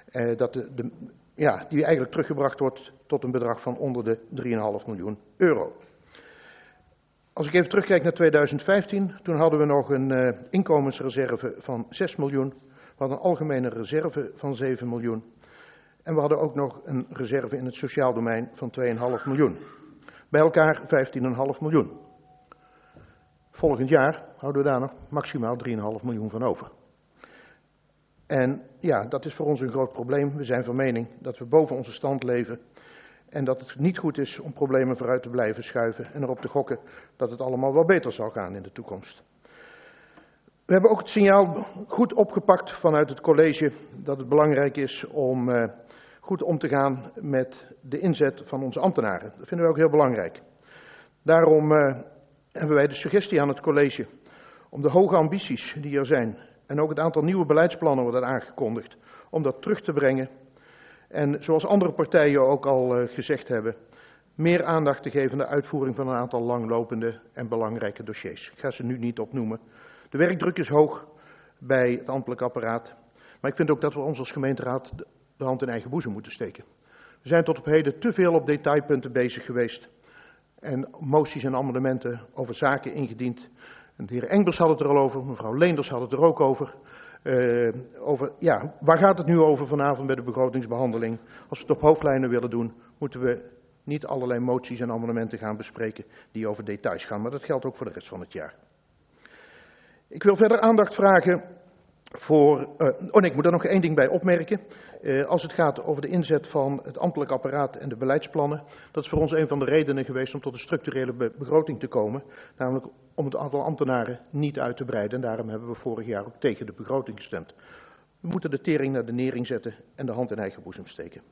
Die eigenlijk teruggebracht wordt tot een bedrag van onder de 3,5 miljoen euro. Als ik even terugkijk naar 2015, toen hadden we nog een inkomensreserve van 6 miljoen. We hadden een algemene reserve van 7 miljoen. En we hadden ook nog een reserve in het sociaal domein van 2,5 miljoen. Bij elkaar 15,5 miljoen. Volgend jaar houden we daar nog maximaal 3,5 miljoen van over. En ja, dat is voor ons een groot probleem. We zijn van mening dat we boven onze stand leven. En dat het niet goed is om problemen vooruit te blijven schuiven en erop te gokken dat het allemaal wel beter zal gaan in de toekomst. We hebben ook het signaal goed opgepakt vanuit het college dat het belangrijk is om goed om te gaan met de inzet van onze ambtenaren. Dat vinden we ook heel belangrijk. Daarom hebben wij de suggestie aan het college om de hoge ambities die er zijn en ook het aantal nieuwe beleidsplannen wordt aangekondigd, om dat terug te brengen. En zoals andere partijen ook al gezegd hebben, meer aandacht te geven aan de uitvoering van een aantal langlopende en belangrijke dossiers. Ik ga ze nu niet opnoemen. De werkdruk is hoog bij het ambtelijk apparaat. Maar ik vind ook dat we ons als gemeenteraad de hand in eigen boezem moeten steken. We zijn tot op heden te veel op detailpunten bezig geweest. En moties en amendementen over zaken ingediend. En de heer Engbers had het er al over, mevrouw Leenders had het er ook over. Waar gaat het nu over vanavond bij de begrotingsbehandeling? Als we het op hoofdlijnen willen doen, moeten we niet allerlei moties en amendementen gaan bespreken die over details gaan. Maar dat geldt ook voor de rest van het jaar. Ik wil verder aandacht vragen voor... ik moet er nog één ding bij opmerken. Als het gaat over de inzet van het ambtelijk apparaat en de beleidsplannen. Dat is voor ons een van de redenen geweest om tot een structurele begroting te komen. Namelijk om het aantal ambtenaren niet uit te breiden. En daarom hebben we vorig jaar ook tegen de begroting gestemd. We moeten de tering naar de nering zetten en de hand in eigen boezem steken.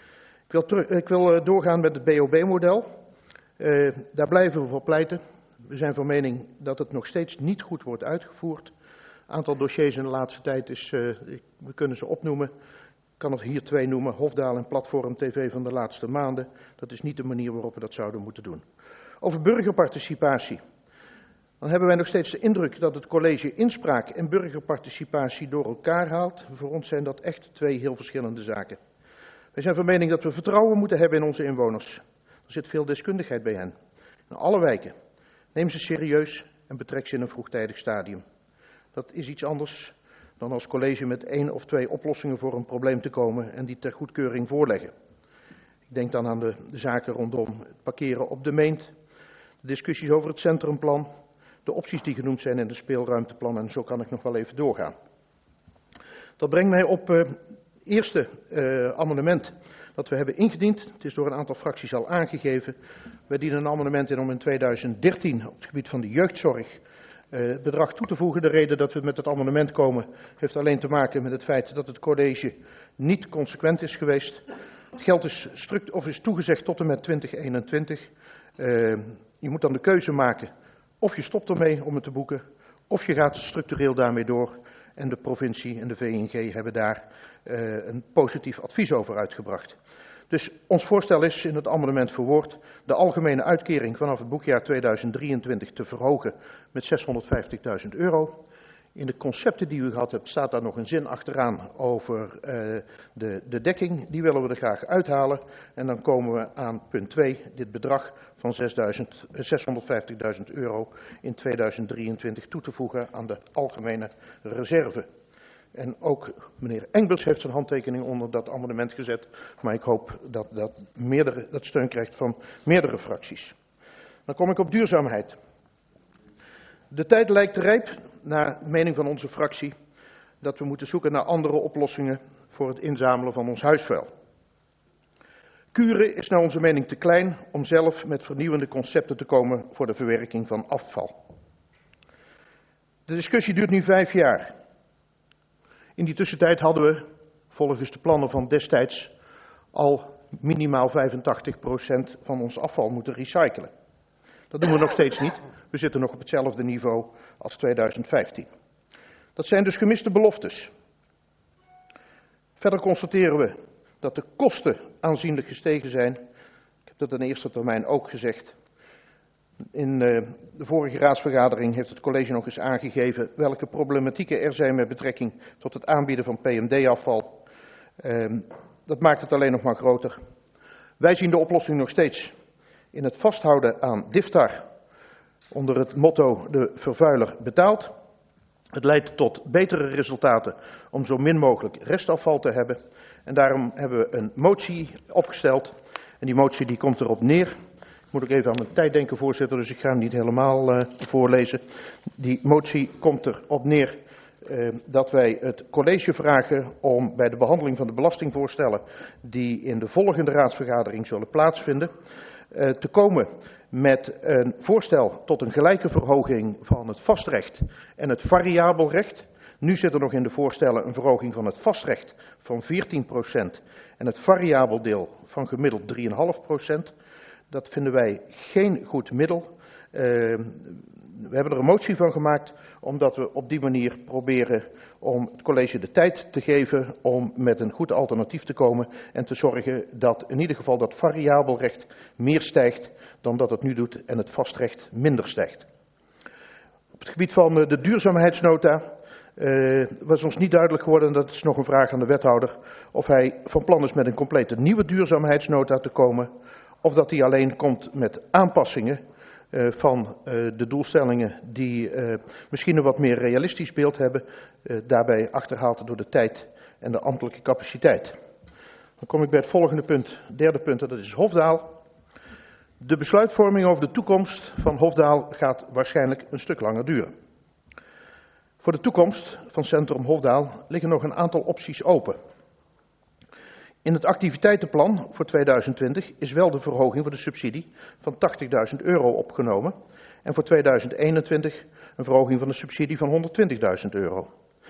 Ik wil doorgaan met het BOB-model. Daar blijven we voor pleiten. We zijn van mening dat het nog steeds niet goed wordt uitgevoerd. Een aantal dossiers in de laatste tijd is, we kunnen ze opnoemen. Ik kan er hier 2 noemen, Hofdaal en Platform TV van de laatste maanden. Dat is niet de manier waarop we dat zouden moeten doen. Over burgerparticipatie. Dan hebben wij nog steeds de indruk dat het college inspraak en burgerparticipatie door elkaar haalt. Voor ons zijn dat echt 2 heel verschillende zaken. Wij zijn van mening dat we vertrouwen moeten hebben in onze inwoners. Er zit veel deskundigheid bij hen. In alle wijken. Neem ze serieus en betrek ze in een vroegtijdig stadium. Dat is iets anders dan als college met 1 of 2 oplossingen voor een probleem te komen en die ter goedkeuring voorleggen. Ik denk dan aan de zaken rondom het parkeren op de Meent, de discussies over het centrumplan, de opties die genoemd zijn in het speelruimteplan en zo kan ik nog wel even doorgaan. Dat brengt mij op het eerste amendement dat we hebben ingediend. Het is door een aantal fracties al aangegeven. Wij dienen een amendement in om in 2013 op het gebied van de jeugdzorg het bedrag toe te voegen. De reden dat we met het amendement komen heeft alleen te maken met het feit dat het college niet consequent is geweest. Het geld is toegezegd tot en met 2021. Je moet dan de keuze maken of je stopt ermee om het te boeken, of je gaat structureel daarmee door. En de provincie en de VNG hebben daar een positief advies over uitgebracht. Dus ons voorstel is in het amendement verwoord de algemene uitkering vanaf het boekjaar 2023 te verhogen met €650.000. In de concepten die u gehad hebt staat daar nog een zin achteraan over de dekking. Die willen we er graag uithalen. En dan komen we aan punt 2, dit bedrag van €650.000 in 2023 toe te voegen aan de algemene reserve. En ook meneer Engbers heeft zijn handtekening onder dat amendement gezet. Maar ik hoop dat dat steun krijgt van meerdere fracties. Dan kom ik op duurzaamheid. De tijd lijkt rijp, naar mening van onze fractie, dat we moeten zoeken naar andere oplossingen voor het inzamelen van ons huisvuil. Kuren is naar onze mening te klein om zelf met vernieuwende concepten te komen voor de verwerking van afval. De discussie duurt nu 5 jaar. In die tussentijd hadden we, volgens de plannen van destijds, al minimaal 85% van ons afval moeten recyclen. Dat doen we nog steeds niet. We zitten nog op hetzelfde niveau als 2015. Dat zijn dus gemiste beloftes. Verder constateren we dat de kosten aanzienlijk gestegen zijn. Ik heb dat in de eerste termijn ook gezegd. In de vorige raadsvergadering heeft het college nog eens aangegeven welke problematieken er zijn met betrekking tot het aanbieden van PMD-afval. Dat maakt het alleen nog maar groter. Wij zien de oplossing nog steeds in het vasthouden aan DIFTAR onder het motto de vervuiler betaalt. Het leidt tot betere resultaten om zo min mogelijk restafval te hebben. En daarom hebben we een motie opgesteld. En die motie die komt erop neer. Ik moet ook even aan mijn tijd denken, voorzitter, dus ik ga hem niet helemaal voorlezen. Die motie komt erop neer dat wij het college vragen om bij de behandeling van de belastingvoorstellen die in de volgende raadsvergadering zullen plaatsvinden, te komen met een voorstel tot een gelijke verhoging van het vastrecht en het variabel recht. Nu zit er nog in de voorstellen een verhoging van het vastrecht van 14% en het variabel deel van gemiddeld 3,5%. Dat vinden wij geen goed middel. We hebben er een motie van gemaakt, omdat we op die manier proberen om het college de tijd te geven om met een goed alternatief te komen en te zorgen dat in ieder geval dat variabelrecht meer stijgt dan dat het nu doet en het vastrecht minder stijgt. Op het gebied van de duurzaamheidsnota was ons niet duidelijk geworden, en dat is nog een vraag aan de wethouder, of hij van plan is met een complete nieuwe duurzaamheidsnota te komen, of dat hij alleen komt met aanpassingen van de doelstellingen die misschien een wat meer realistisch beeld hebben, daarbij achterhaald door de tijd en de ambtelijke capaciteit. Dan kom ik bij het volgende punt, derde punt, dat is Hofdaal. De besluitvorming over de toekomst van Hofdaal gaat waarschijnlijk een stuk langer duren. Voor de toekomst van Centrum Hofdaal liggen nog een aantal opties open. In het activiteitenplan voor 2020 is wel de verhoging van de subsidie van €80.000 opgenomen en voor 2021 een verhoging van de subsidie van €120.000.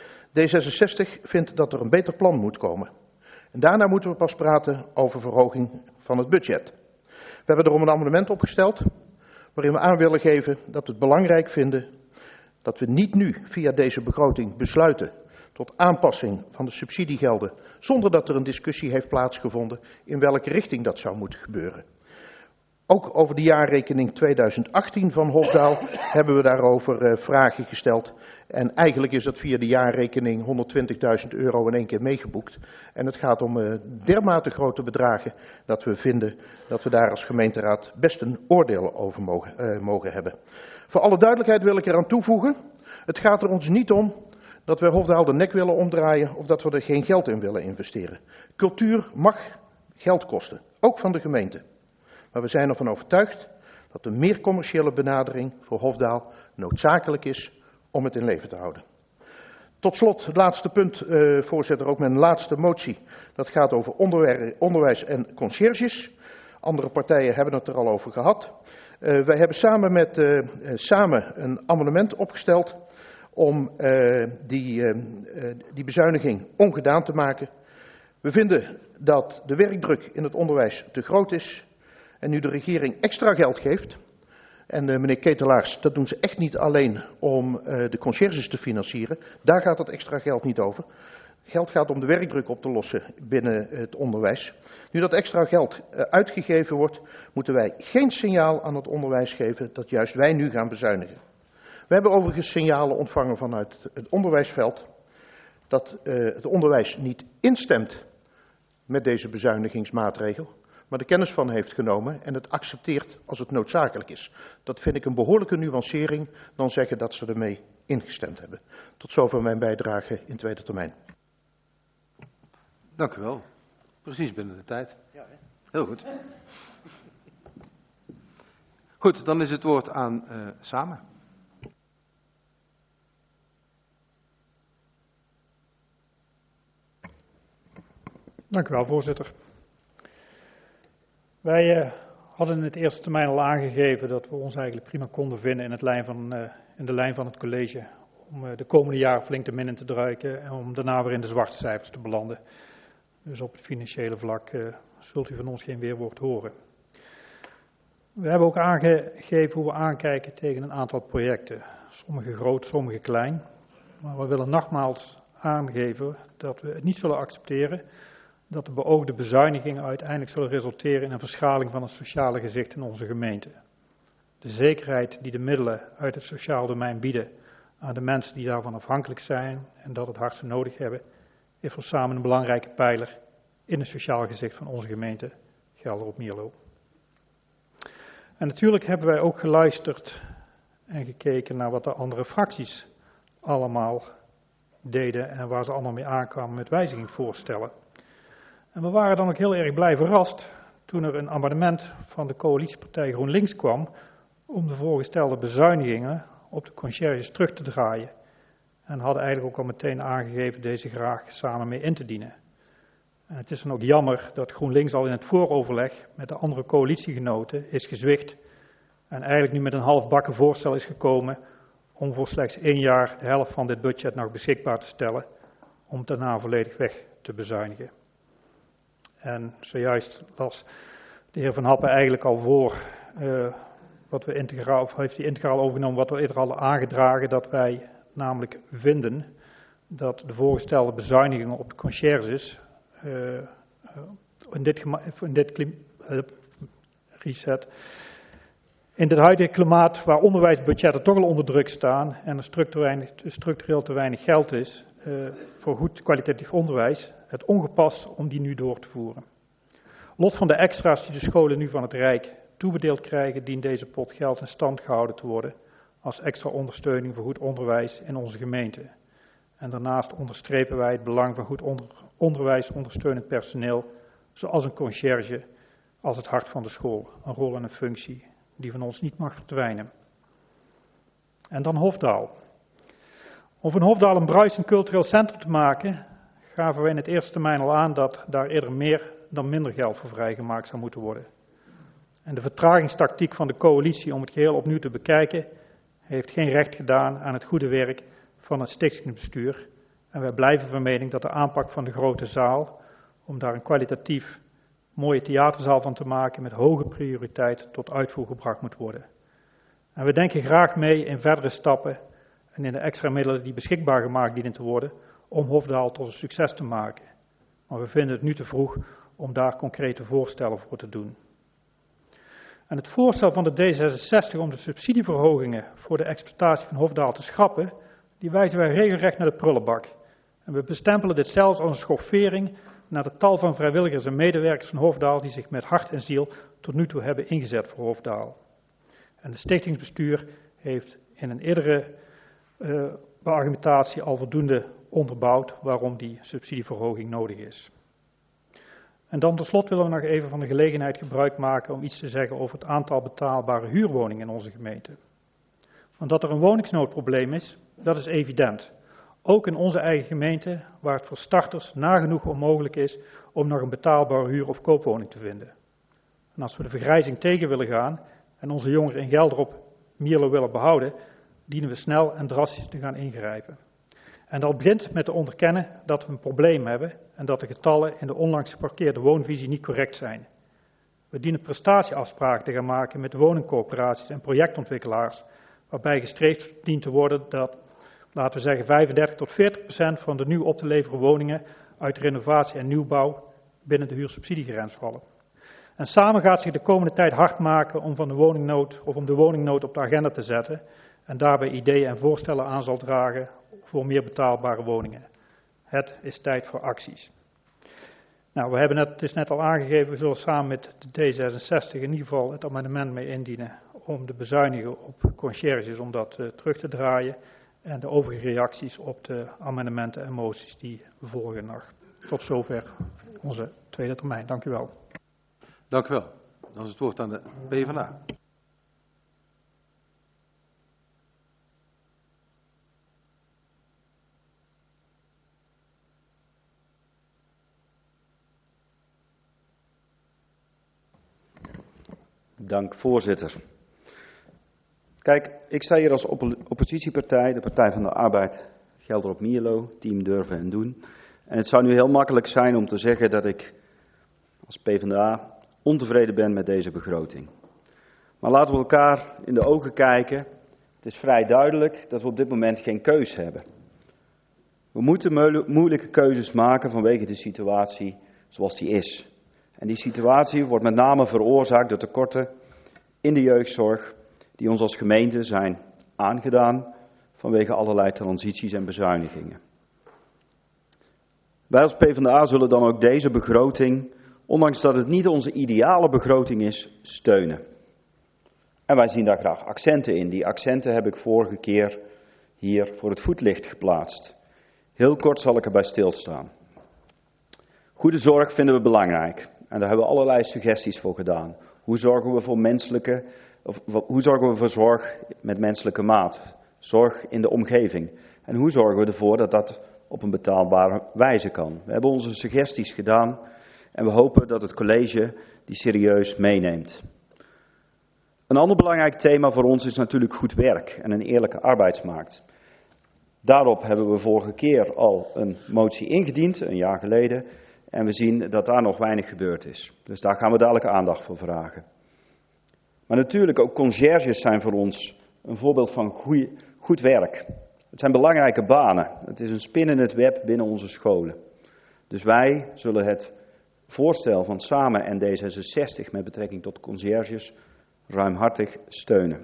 D66 vindt dat er een beter plan moet komen. En daarna moeten we pas praten over verhoging van het budget. We hebben erom een amendement opgesteld waarin we aan willen geven dat we het belangrijk vinden dat we niet nu via deze begroting besluiten tot aanpassing van de subsidiegelden, zonder dat er een discussie heeft plaatsgevonden in welke richting dat zou moeten gebeuren. Ook over de jaarrekening 2018 van Hofdaal hebben we daarover vragen gesteld. En eigenlijk is dat via de jaarrekening €120.000 in één keer meegeboekt. En het gaat om dermate grote bedragen dat we vinden dat we daar als gemeenteraad best een oordeel over mogen hebben. Voor alle duidelijkheid wil ik eraan toevoegen, het gaat er ons niet om dat we Hofdaal de nek willen omdraaien of dat we er geen geld in willen investeren. Cultuur mag geld kosten, ook van de gemeente. Maar we zijn ervan overtuigd dat een meer commerciële benadering voor Hofdaal noodzakelijk is om het in leven te houden. Tot slot het laatste punt, voorzitter, ook mijn laatste motie. Dat gaat over onderwijs en conciërges. Andere partijen hebben het er al over gehad. Wij hebben samen een amendement opgesteld om die bezuiniging ongedaan te maken. We vinden dat de werkdruk in het onderwijs te groot is. En nu de regering extra geld geeft, en meneer Ketelaars, dat doen ze echt niet alleen om de conciërges te financieren, daar gaat dat extra geld niet over. Geld gaat om de werkdruk op te lossen binnen het onderwijs. Nu dat extra geld uitgegeven wordt, moeten wij geen signaal aan het onderwijs geven dat juist wij nu gaan bezuinigen. We hebben overigens signalen ontvangen vanuit het onderwijsveld dat het onderwijs niet instemt met deze bezuinigingsmaatregel, maar er kennis van heeft genomen en het accepteert als het noodzakelijk is. Dat vind ik een behoorlijke nuancering dan zeggen dat ze ermee ingestemd hebben. Tot zover mijn bijdrage in tweede termijn. Dank u wel. Precies binnen de tijd. Heel goed. Goed, dan is het woord aan Samen. Dank u wel, voorzitter. Wij hadden in het eerste termijn al aangegeven dat we ons eigenlijk prima konden vinden in de lijn van het college om de komende jaren flink te min in te druiken en om daarna weer in de zwarte cijfers te belanden. Dus op het financiële vlak zult u van ons geen weerwoord horen. We hebben ook aangegeven hoe we aankijken tegen een aantal projecten. Sommige groot, sommige klein. Maar we willen nogmaals aangeven dat we het niet zullen accepteren dat de beoogde bezuinigingen uiteindelijk zullen resulteren in een verschaling van het sociale gezicht in onze gemeente. De zekerheid die de middelen uit het sociaal domein bieden aan de mensen die daarvan afhankelijk zijn en dat het hardst nodig hebben, is voor samen een belangrijke pijler in het sociaal gezicht van onze gemeente Gelderop-Mierlo. En natuurlijk hebben wij ook geluisterd en gekeken naar wat de andere fracties allemaal deden en waar ze allemaal mee aankwamen met wijzigingsvoorstellen. En we waren dan ook heel erg blij verrast toen er een amendement van de coalitiepartij GroenLinks kwam om de voorgestelde bezuinigingen op de conciërges terug te draaien. En hadden eigenlijk ook al meteen aangegeven deze graag samen mee in te dienen. En het is dan ook jammer dat GroenLinks al in het vooroverleg met de andere coalitiegenoten is gezwicht en eigenlijk nu met een halfbakken voorstel is gekomen om voor slechts 1 jaar de helft van dit budget nog beschikbaar te stellen om het daarna volledig weg te bezuinigen. En zojuist las de heer Van Happen eigenlijk al voor, wat we integraal, of heeft hij integraal overgenomen wat we eerder hadden aangedragen, dat wij namelijk vinden dat de voorgestelde bezuinigingen op de conciërges in dit huidige klimaat waar onderwijsbudgetten toch al onder druk staan en er structureel te weinig geld is voor goed kwalitatief onderwijs, het ongepast om die nu door te voeren. Los van de extra's die de scholen nu van het Rijk toebedeeld krijgen, dient deze pot geld in stand gehouden te worden als extra ondersteuning voor goed onderwijs in onze gemeente. En daarnaast onderstrepen wij het belang van goed onderwijs ondersteunend personeel, zoals een conciërge, als het hart van de school, een rol en een functie die van ons niet mag verdwijnen. En dan Hofdaal. Om van Hofdaal een bruisend cultureel centrum te maken, gaven wij in het eerste termijn al aan dat daar eerder meer dan minder geld voor vrijgemaakt zou moeten worden. En de vertragingstactiek van de coalitie om het geheel opnieuw te bekijken, heeft geen recht gedaan aan het goede werk van het stichtingsbestuur. En wij blijven van mening dat de aanpak van de grote zaal, om daar een kwalitatief mooie theaterzaal van te maken met hoge prioriteit tot uitvoer gebracht moet worden. En we denken graag mee in verdere stappen en in de extra middelen die beschikbaar gemaakt dienen te worden om Hofdaal tot een succes te maken. Maar we vinden het nu te vroeg om daar concrete voorstellen voor te doen. En het voorstel van de D66 om de subsidieverhogingen voor de exploitatie van Hofdaal te schrappen, die wijzen wij regelrecht naar de prullenbak. En we bestempelen dit zelfs als een schoffering naar de tal van vrijwilligers en medewerkers van Hofdaal die zich met hart en ziel tot nu toe hebben ingezet voor Hofdaal. En het stichtingsbestuur heeft in een eerdere argumentatie al voldoende onderbouwd waarom die subsidieverhoging nodig is. En dan tot slot willen we nog even van de gelegenheid gebruik maken om iets te zeggen over het aantal betaalbare huurwoningen in onze gemeente. Want dat er een woningsnoodprobleem is, dat is evident. Ook in onze eigen gemeente, waar het voor starters nagenoeg onmogelijk is om nog een betaalbare huur- of koopwoning te vinden. En als we de vergrijzing tegen willen gaan en onze jongeren in Gelderop-Mierlo willen behouden, dienen we snel en drastisch te gaan ingrijpen. En dat begint met te onderkennen dat we een probleem hebben en dat de getallen in de onlangs geparkeerde woonvisie niet correct zijn. We dienen prestatieafspraken te gaan maken met woningcorporaties en projectontwikkelaars, waarbij gestreefd dient te worden dat, laten we zeggen, 35 tot 40% van de nieuw op te leveren woningen uit renovatie en nieuwbouw binnen de huursubsidiegrens vallen. En samen gaat zich de komende tijd hard maken om de woningnood op de agenda te zetten en daarbij ideeën en voorstellen aan zal dragen voor meer betaalbare woningen. Het is tijd voor acties. Nou, het is net al aangegeven, we zullen samen met de D66 in ieder geval het amendement mee indienen om de bezuinigingen op conciërges om dat terug te draaien en de overige reacties op de amendementen en moties die volgen nog. Tot zover onze tweede termijn. Dank u wel. Dank u wel. Dan is het woord aan de PvdA. Dank, voorzitter. Kijk, ik sta hier als oppositiepartij, de Partij van de Arbeid, Gelderop-Mierlo, team Durven en Doen. En het zou nu heel makkelijk zijn om te zeggen dat ik als PvdA ontevreden ben met deze begroting. Maar laten we elkaar in de ogen kijken. Het is vrij duidelijk dat we op dit moment geen keus hebben. We moeten moeilijke keuzes maken vanwege de situatie zoals die is. En die situatie wordt met name veroorzaakt door tekorten in de jeugdzorg die ons als gemeente zijn aangedaan vanwege allerlei transities en bezuinigingen. Wij als PvdA zullen dan ook deze begroting, ondanks dat het niet onze ideale begroting is, steunen. En wij zien daar graag accenten in. Die accenten heb ik vorige keer hier voor het voetlicht geplaatst. Heel kort zal ik erbij stilstaan. Goede zorg vinden we belangrijk. En daar hebben we allerlei suggesties voor gedaan. Hoe zorgen we voor zorg met menselijke maat? Zorg in de omgeving. En hoe zorgen we ervoor dat dat op een betaalbare wijze kan? We hebben onze suggesties gedaan en we hopen dat het college die serieus meeneemt. Een ander belangrijk thema voor ons is natuurlijk goed werk en een eerlijke arbeidsmarkt. Daarop hebben we vorige keer al een motie ingediend, een jaar geleden. En we zien dat daar nog weinig gebeurd is. Dus daar gaan we dadelijk aandacht voor vragen. Maar natuurlijk ook conciërges zijn voor ons een voorbeeld van goed werk. Het zijn belangrijke banen. Het is een spin in het web binnen onze scholen. Dus wij zullen het voorstel van Samen en D66 met betrekking tot conciërges ruimhartig steunen.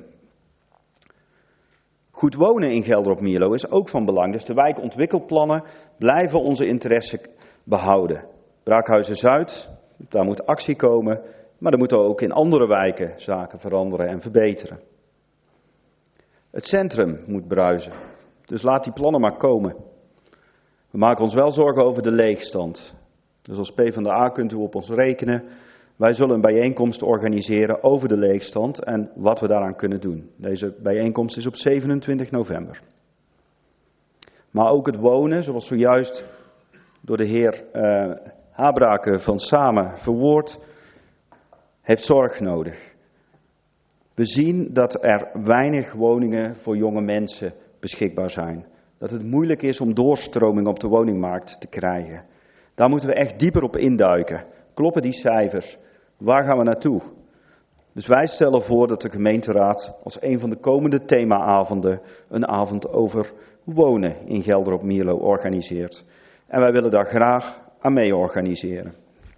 Goed wonen in Gelderop-Mierlo is ook van belang. Dus de wijkontwikkelplannen blijven onze interesse behouden. Braakhuizen Zuid, daar moet actie komen, maar er moeten ook in andere wijken zaken veranderen en verbeteren. Het centrum moet bruisen, dus laat die plannen maar komen. We maken ons wel zorgen over de leegstand. Dus als PvdA kunt u op ons rekenen. Wij zullen een bijeenkomst organiseren over de leegstand en wat we daaraan kunnen doen. Deze bijeenkomst is op 27 november. Maar ook het wonen, zoals zojuist door de heer Habrake van Samen verwoord, heeft zorg nodig. We zien dat er weinig woningen voor jonge mensen beschikbaar zijn. Dat het moeilijk is om doorstroming op de woningmarkt te krijgen. Daar moeten we echt dieper op induiken. Kloppen die cijfers? Waar gaan we naartoe? Dus wij stellen voor dat de gemeenteraad als een van de komende themaavonden een avond over wonen in Gelderop-Mierlo organiseert. En wij willen daar graag aan mee organiseren.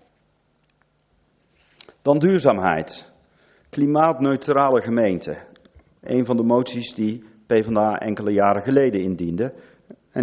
Dan duurzaamheid. Klimaatneutrale gemeente. Een van de moties die PvdA enkele jaren geleden indiende en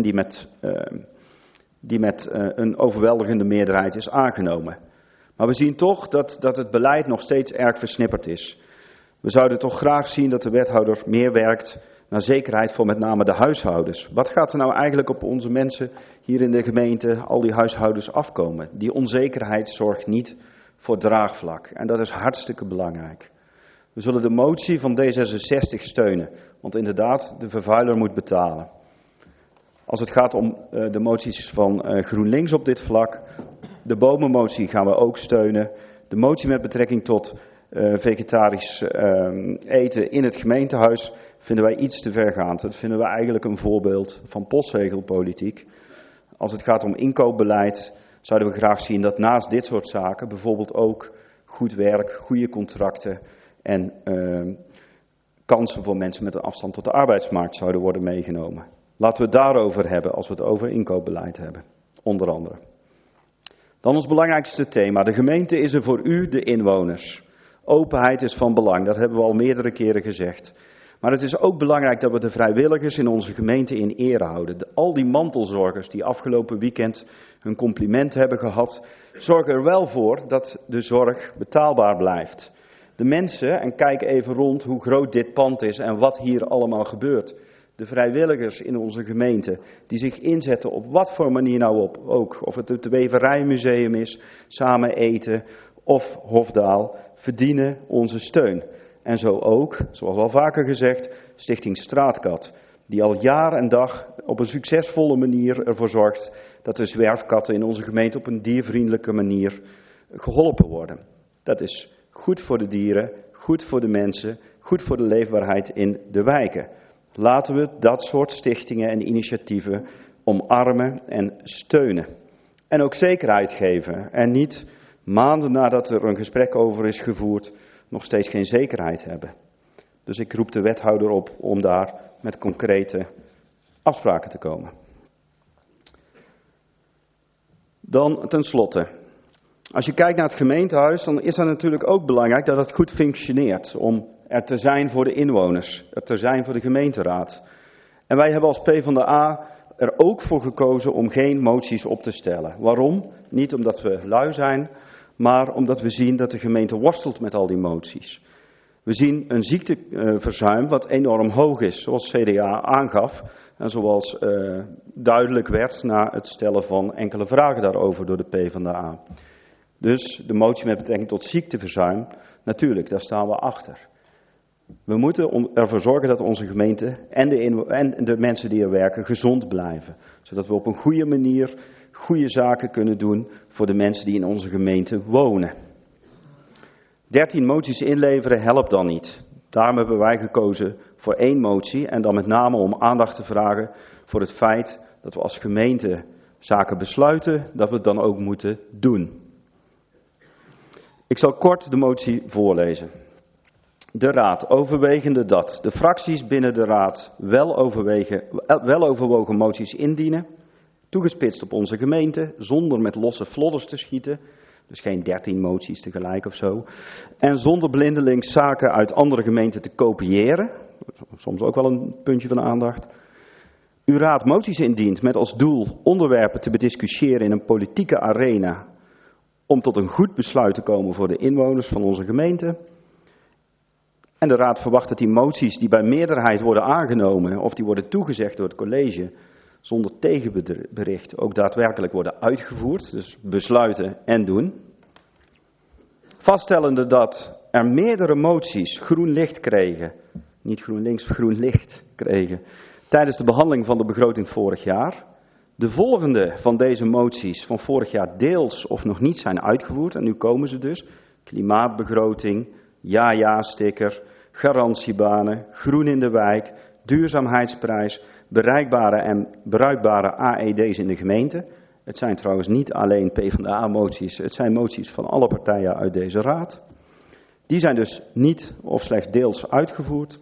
die met een overweldigende meerderheid is aangenomen. Maar we zien toch dat het beleid nog steeds erg versnipperd is. We zouden toch graag zien dat de wethouder meer werkt naar zekerheid voor met name de huishoudens. Wat gaat er nou eigenlijk op onze mensen hier in de gemeente, al die huishoudens, afkomen? Die onzekerheid zorgt niet voor draagvlak en dat is hartstikke belangrijk. We zullen de motie van D66 steunen, want inderdaad, de vervuiler moet betalen. Als het gaat om de moties van GroenLinks op dit vlak, de bomenmotie gaan we ook steunen. De motie met betrekking tot vegetarisch eten in het gemeentehuis vinden wij iets te vergaand. Dat vinden we eigenlijk een voorbeeld van postzegelpolitiek. Als het gaat om inkoopbeleid zouden we graag zien dat naast dit soort zaken bijvoorbeeld ook goed werk, goede contracten en kansen voor mensen met een afstand tot de arbeidsmarkt zouden worden meegenomen. Laten we het daarover hebben als we het over inkoopbeleid hebben, onder andere. Dan ons belangrijkste thema. De gemeente is er voor u, de inwoners. Openheid is van belang, dat hebben we al meerdere keren gezegd. Maar het is ook belangrijk dat we de vrijwilligers in onze gemeente in ere houden. Al die mantelzorgers die afgelopen weekend hun compliment hebben gehad, zorgen er wel voor dat de zorg betaalbaar blijft. De mensen, en kijk even rond hoe groot dit pand is en wat hier allemaal gebeurt. De vrijwilligers in onze gemeente die zich inzetten op wat voor manier nou ook. Of het het Weverijmuseum is, Samen Eten of Hofdaal, verdienen onze steun. En zo ook, zoals al vaker gezegd, Stichting Straatkat. Die al jaar en dag op een succesvolle manier ervoor zorgt dat de zwerfkatten in onze gemeente op een diervriendelijke manier geholpen worden. Dat is goed voor de dieren, goed voor de mensen, goed voor de leefbaarheid in de wijken. Laten we dat soort stichtingen en initiatieven omarmen en steunen. En ook zekerheid geven. En niet maanden nadat er een gesprek over is gevoerd, nog steeds geen zekerheid hebben. Dus ik roep de wethouder op om daar met concrete afspraken te komen. Dan tenslotte, als je kijkt naar het gemeentehuis, dan is het natuurlijk ook belangrijk dat het goed functioneert. Om er te zijn voor de inwoners, er te zijn voor de gemeenteraad. En wij hebben als PvdA er ook voor gekozen om geen moties op te stellen. Waarom? Niet omdat we lui zijn, maar omdat we zien dat de gemeente worstelt met al die moties. We zien een ziekteverzuim wat enorm hoog is, zoals CDA aangaf. En zoals duidelijk werd na het stellen van enkele vragen daarover door de PvdA. Dus de motie met betrekking tot ziekteverzuim, natuurlijk, daar staan we achter. We moeten ervoor zorgen dat onze gemeente en de mensen die er werken gezond blijven. Zodat we op een goede manier goede zaken kunnen doen voor de mensen die in onze gemeente wonen. 13 moties inleveren helpt dan niet. Daarom hebben wij gekozen voor 1 motie en dan met name om aandacht te vragen voor het feit dat we als gemeente zaken besluiten, dat we het dan ook moeten doen. Ik zal kort de motie voorlezen. De Raad, overwegende dat de fracties binnen de Raad wel overwogen moties indienen, toegespitst op onze gemeente, zonder met losse flodders te schieten, dus geen 13 moties tegelijk of zo, en zonder blindelings zaken uit andere gemeenten te kopiëren, soms ook wel een puntje van aandacht. Uw Raad moties indient met als doel onderwerpen te bediscussiëren in een politieke arena, om tot een goed besluit te komen voor de inwoners van onze gemeente. En de Raad verwacht dat die moties die bij meerderheid worden aangenomen of die worden toegezegd door het college zonder tegenbericht ook daadwerkelijk worden uitgevoerd, dus besluiten en doen. Vaststellende dat er meerdere moties groen licht kregen, niet GroenLinks, groen licht kregen, tijdens de behandeling van de begroting vorig jaar. De volgende van deze moties van vorig jaar deels of nog niet zijn uitgevoerd, en nu komen ze dus, klimaatbegroting, ja-ja-sticker, garantiebanen, groen in de wijk, duurzaamheidsprijs, bereikbare en bruikbare AED's in de gemeente. Het zijn trouwens niet alleen PvdA-moties, het zijn moties van alle partijen uit deze raad. Die zijn dus niet of slechts deels uitgevoerd.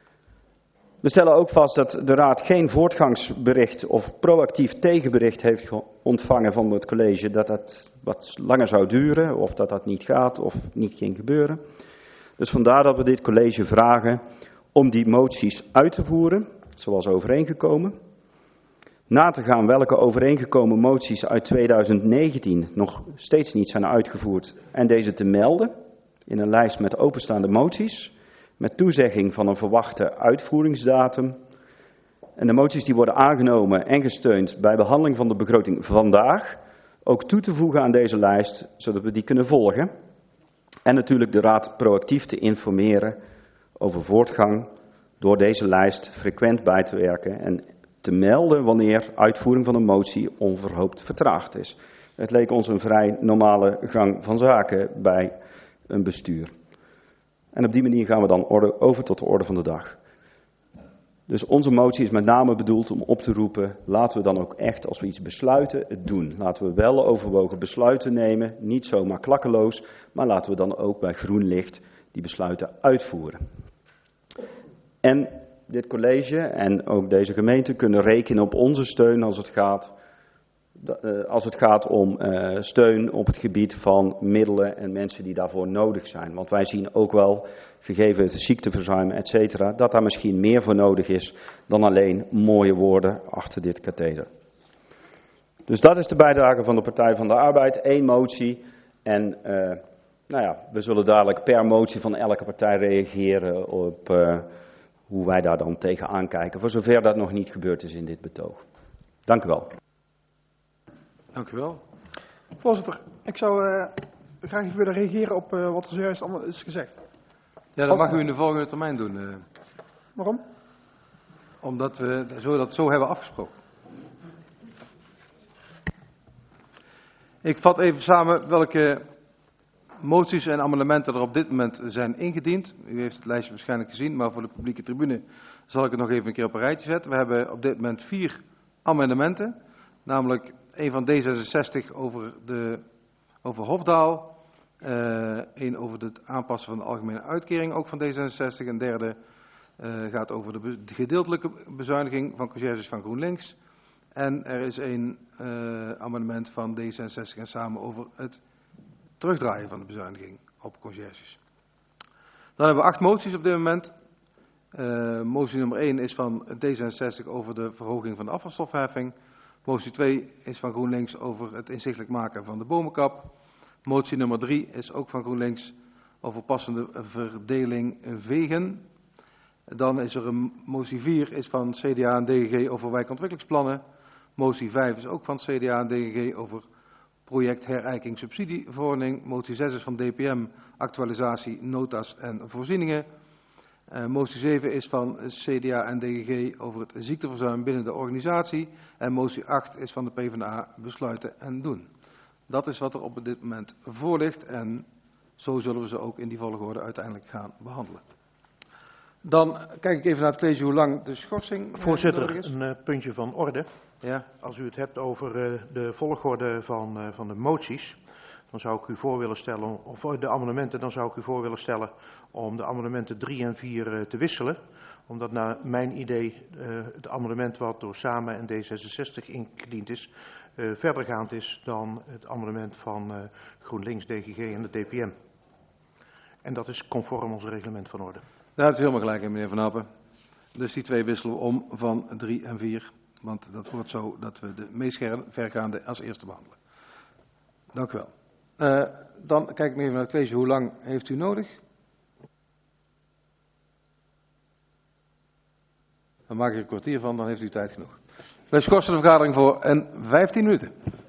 We stellen ook vast dat de raad geen voortgangsbericht of proactief tegenbericht heeft ontvangen van het college dat dat wat langer zou duren of dat dat niet gaat of niet ging gebeuren. Dus vandaar dat we dit college vragen om die moties uit te voeren, zoals overeengekomen. Na te gaan welke overeengekomen moties uit 2019 nog steeds niet zijn uitgevoerd en deze te melden in een lijst met openstaande moties, met toezegging van een verwachte uitvoeringsdatum. En de moties die worden aangenomen en gesteund bij behandeling van de begroting vandaag ook toe te voegen aan deze lijst, zodat we die kunnen volgen. En natuurlijk de raad proactief te informeren over voortgang door deze lijst frequent bij te werken en te melden wanneer uitvoering van een motie onverhoopt vertraagd is. Het leek ons een vrij normale gang van zaken bij een bestuur. En op die manier gaan we dan over tot de orde van de dag. Dus onze motie is met name bedoeld om op te roepen, laten we dan ook echt, als we iets besluiten, het doen. Laten we wel overwogen besluiten nemen, niet zomaar klakkeloos, maar laten we dan ook bij groen licht die besluiten uitvoeren. En dit college en ook deze gemeente kunnen rekenen op onze steun als het gaat om steun op het gebied van middelen en mensen die daarvoor nodig zijn. Want wij zien ook wel, gegeven het ziekteverzuim, et cetera, dat daar misschien meer voor nodig is dan alleen mooie woorden achter dit katheder. Dus dat is de bijdrage van de Partij van de Arbeid. 1 motie en we zullen dadelijk per motie van elke partij reageren op hoe wij daar dan tegenaan kijken, voor zover dat nog niet gebeurd is in dit betoog. Dank u wel. Dank u wel. Voorzitter, ik zou graag even willen reageren op wat er zojuist allemaal is gezegd. Ja, dat mag u in de volgende termijn doen. Waarom? Omdat we dat zo hebben afgesproken. Ik vat even samen welke moties en amendementen er op dit moment zijn ingediend. U heeft het lijstje waarschijnlijk gezien, maar voor de publieke tribune zal ik het nog even een keer op een rijtje zetten. We hebben op dit moment 4 amendementen, namelijk een van D66 over Hofdaal, een over het aanpassen van de algemene uitkering, ook van D66, een derde gaat over de gedeeltelijke bezuiniging van conciërges van GroenLinks. En er is een amendement van D66 en Samen over het terugdraaien van de bezuiniging op conciërges. Dan hebben we 8 moties op dit moment. Motie nummer 1 is van D66 over de verhoging van de afvalstofheffing. Motie 2 is van GroenLinks over het inzichtelijk maken van de bomenkap. Motie nummer 3 is ook van GroenLinks over passende verdeling vegen. Dan is er een motie 4 is van CDA en DGG over wijkontwikkelingsplannen. Motie 5 is ook van CDA en DGG over project herijking subsidieverordening. Motie 6 is van DPM, actualisatie, nota's en voorzieningen. Motie 7 is van CDA en DGG over het ziekteverzuim binnen de organisatie. En motie 8 is van de PvdA, besluiten en doen. Dat is wat er op dit moment voor ligt en zo zullen we ze ook in die volgorde uiteindelijk gaan behandelen. Dan kijk ik even naar het college hoe lang de schorsing nodig is. Voorzitter, een puntje van orde. Ja. Als u het hebt over de volgorde van de moties, dan zou ik u voor willen stellen, of de amendementen, dan zou ik u voor willen stellen om de amendementen 3 en 4 te wisselen. Omdat naar mijn idee het amendement wat door Samen en D66 ingediend is, verdergaand is dan het amendement van GroenLinks, DGG en de DPM. En dat is conform ons reglement van orde. Daar hebt u helemaal gelijk in, meneer Van Appen. Dus die 2 wisselen we om van 3 en 4. Want dat wordt zo dat we de meest vergaande als eerste behandelen. Dank u wel. Dan kijk ik even naar het college. Hoe lang heeft u nodig? Dan maak ik er een kwartier van, dan heeft u tijd genoeg. Wij schorsen de vergadering voor 15 minuten.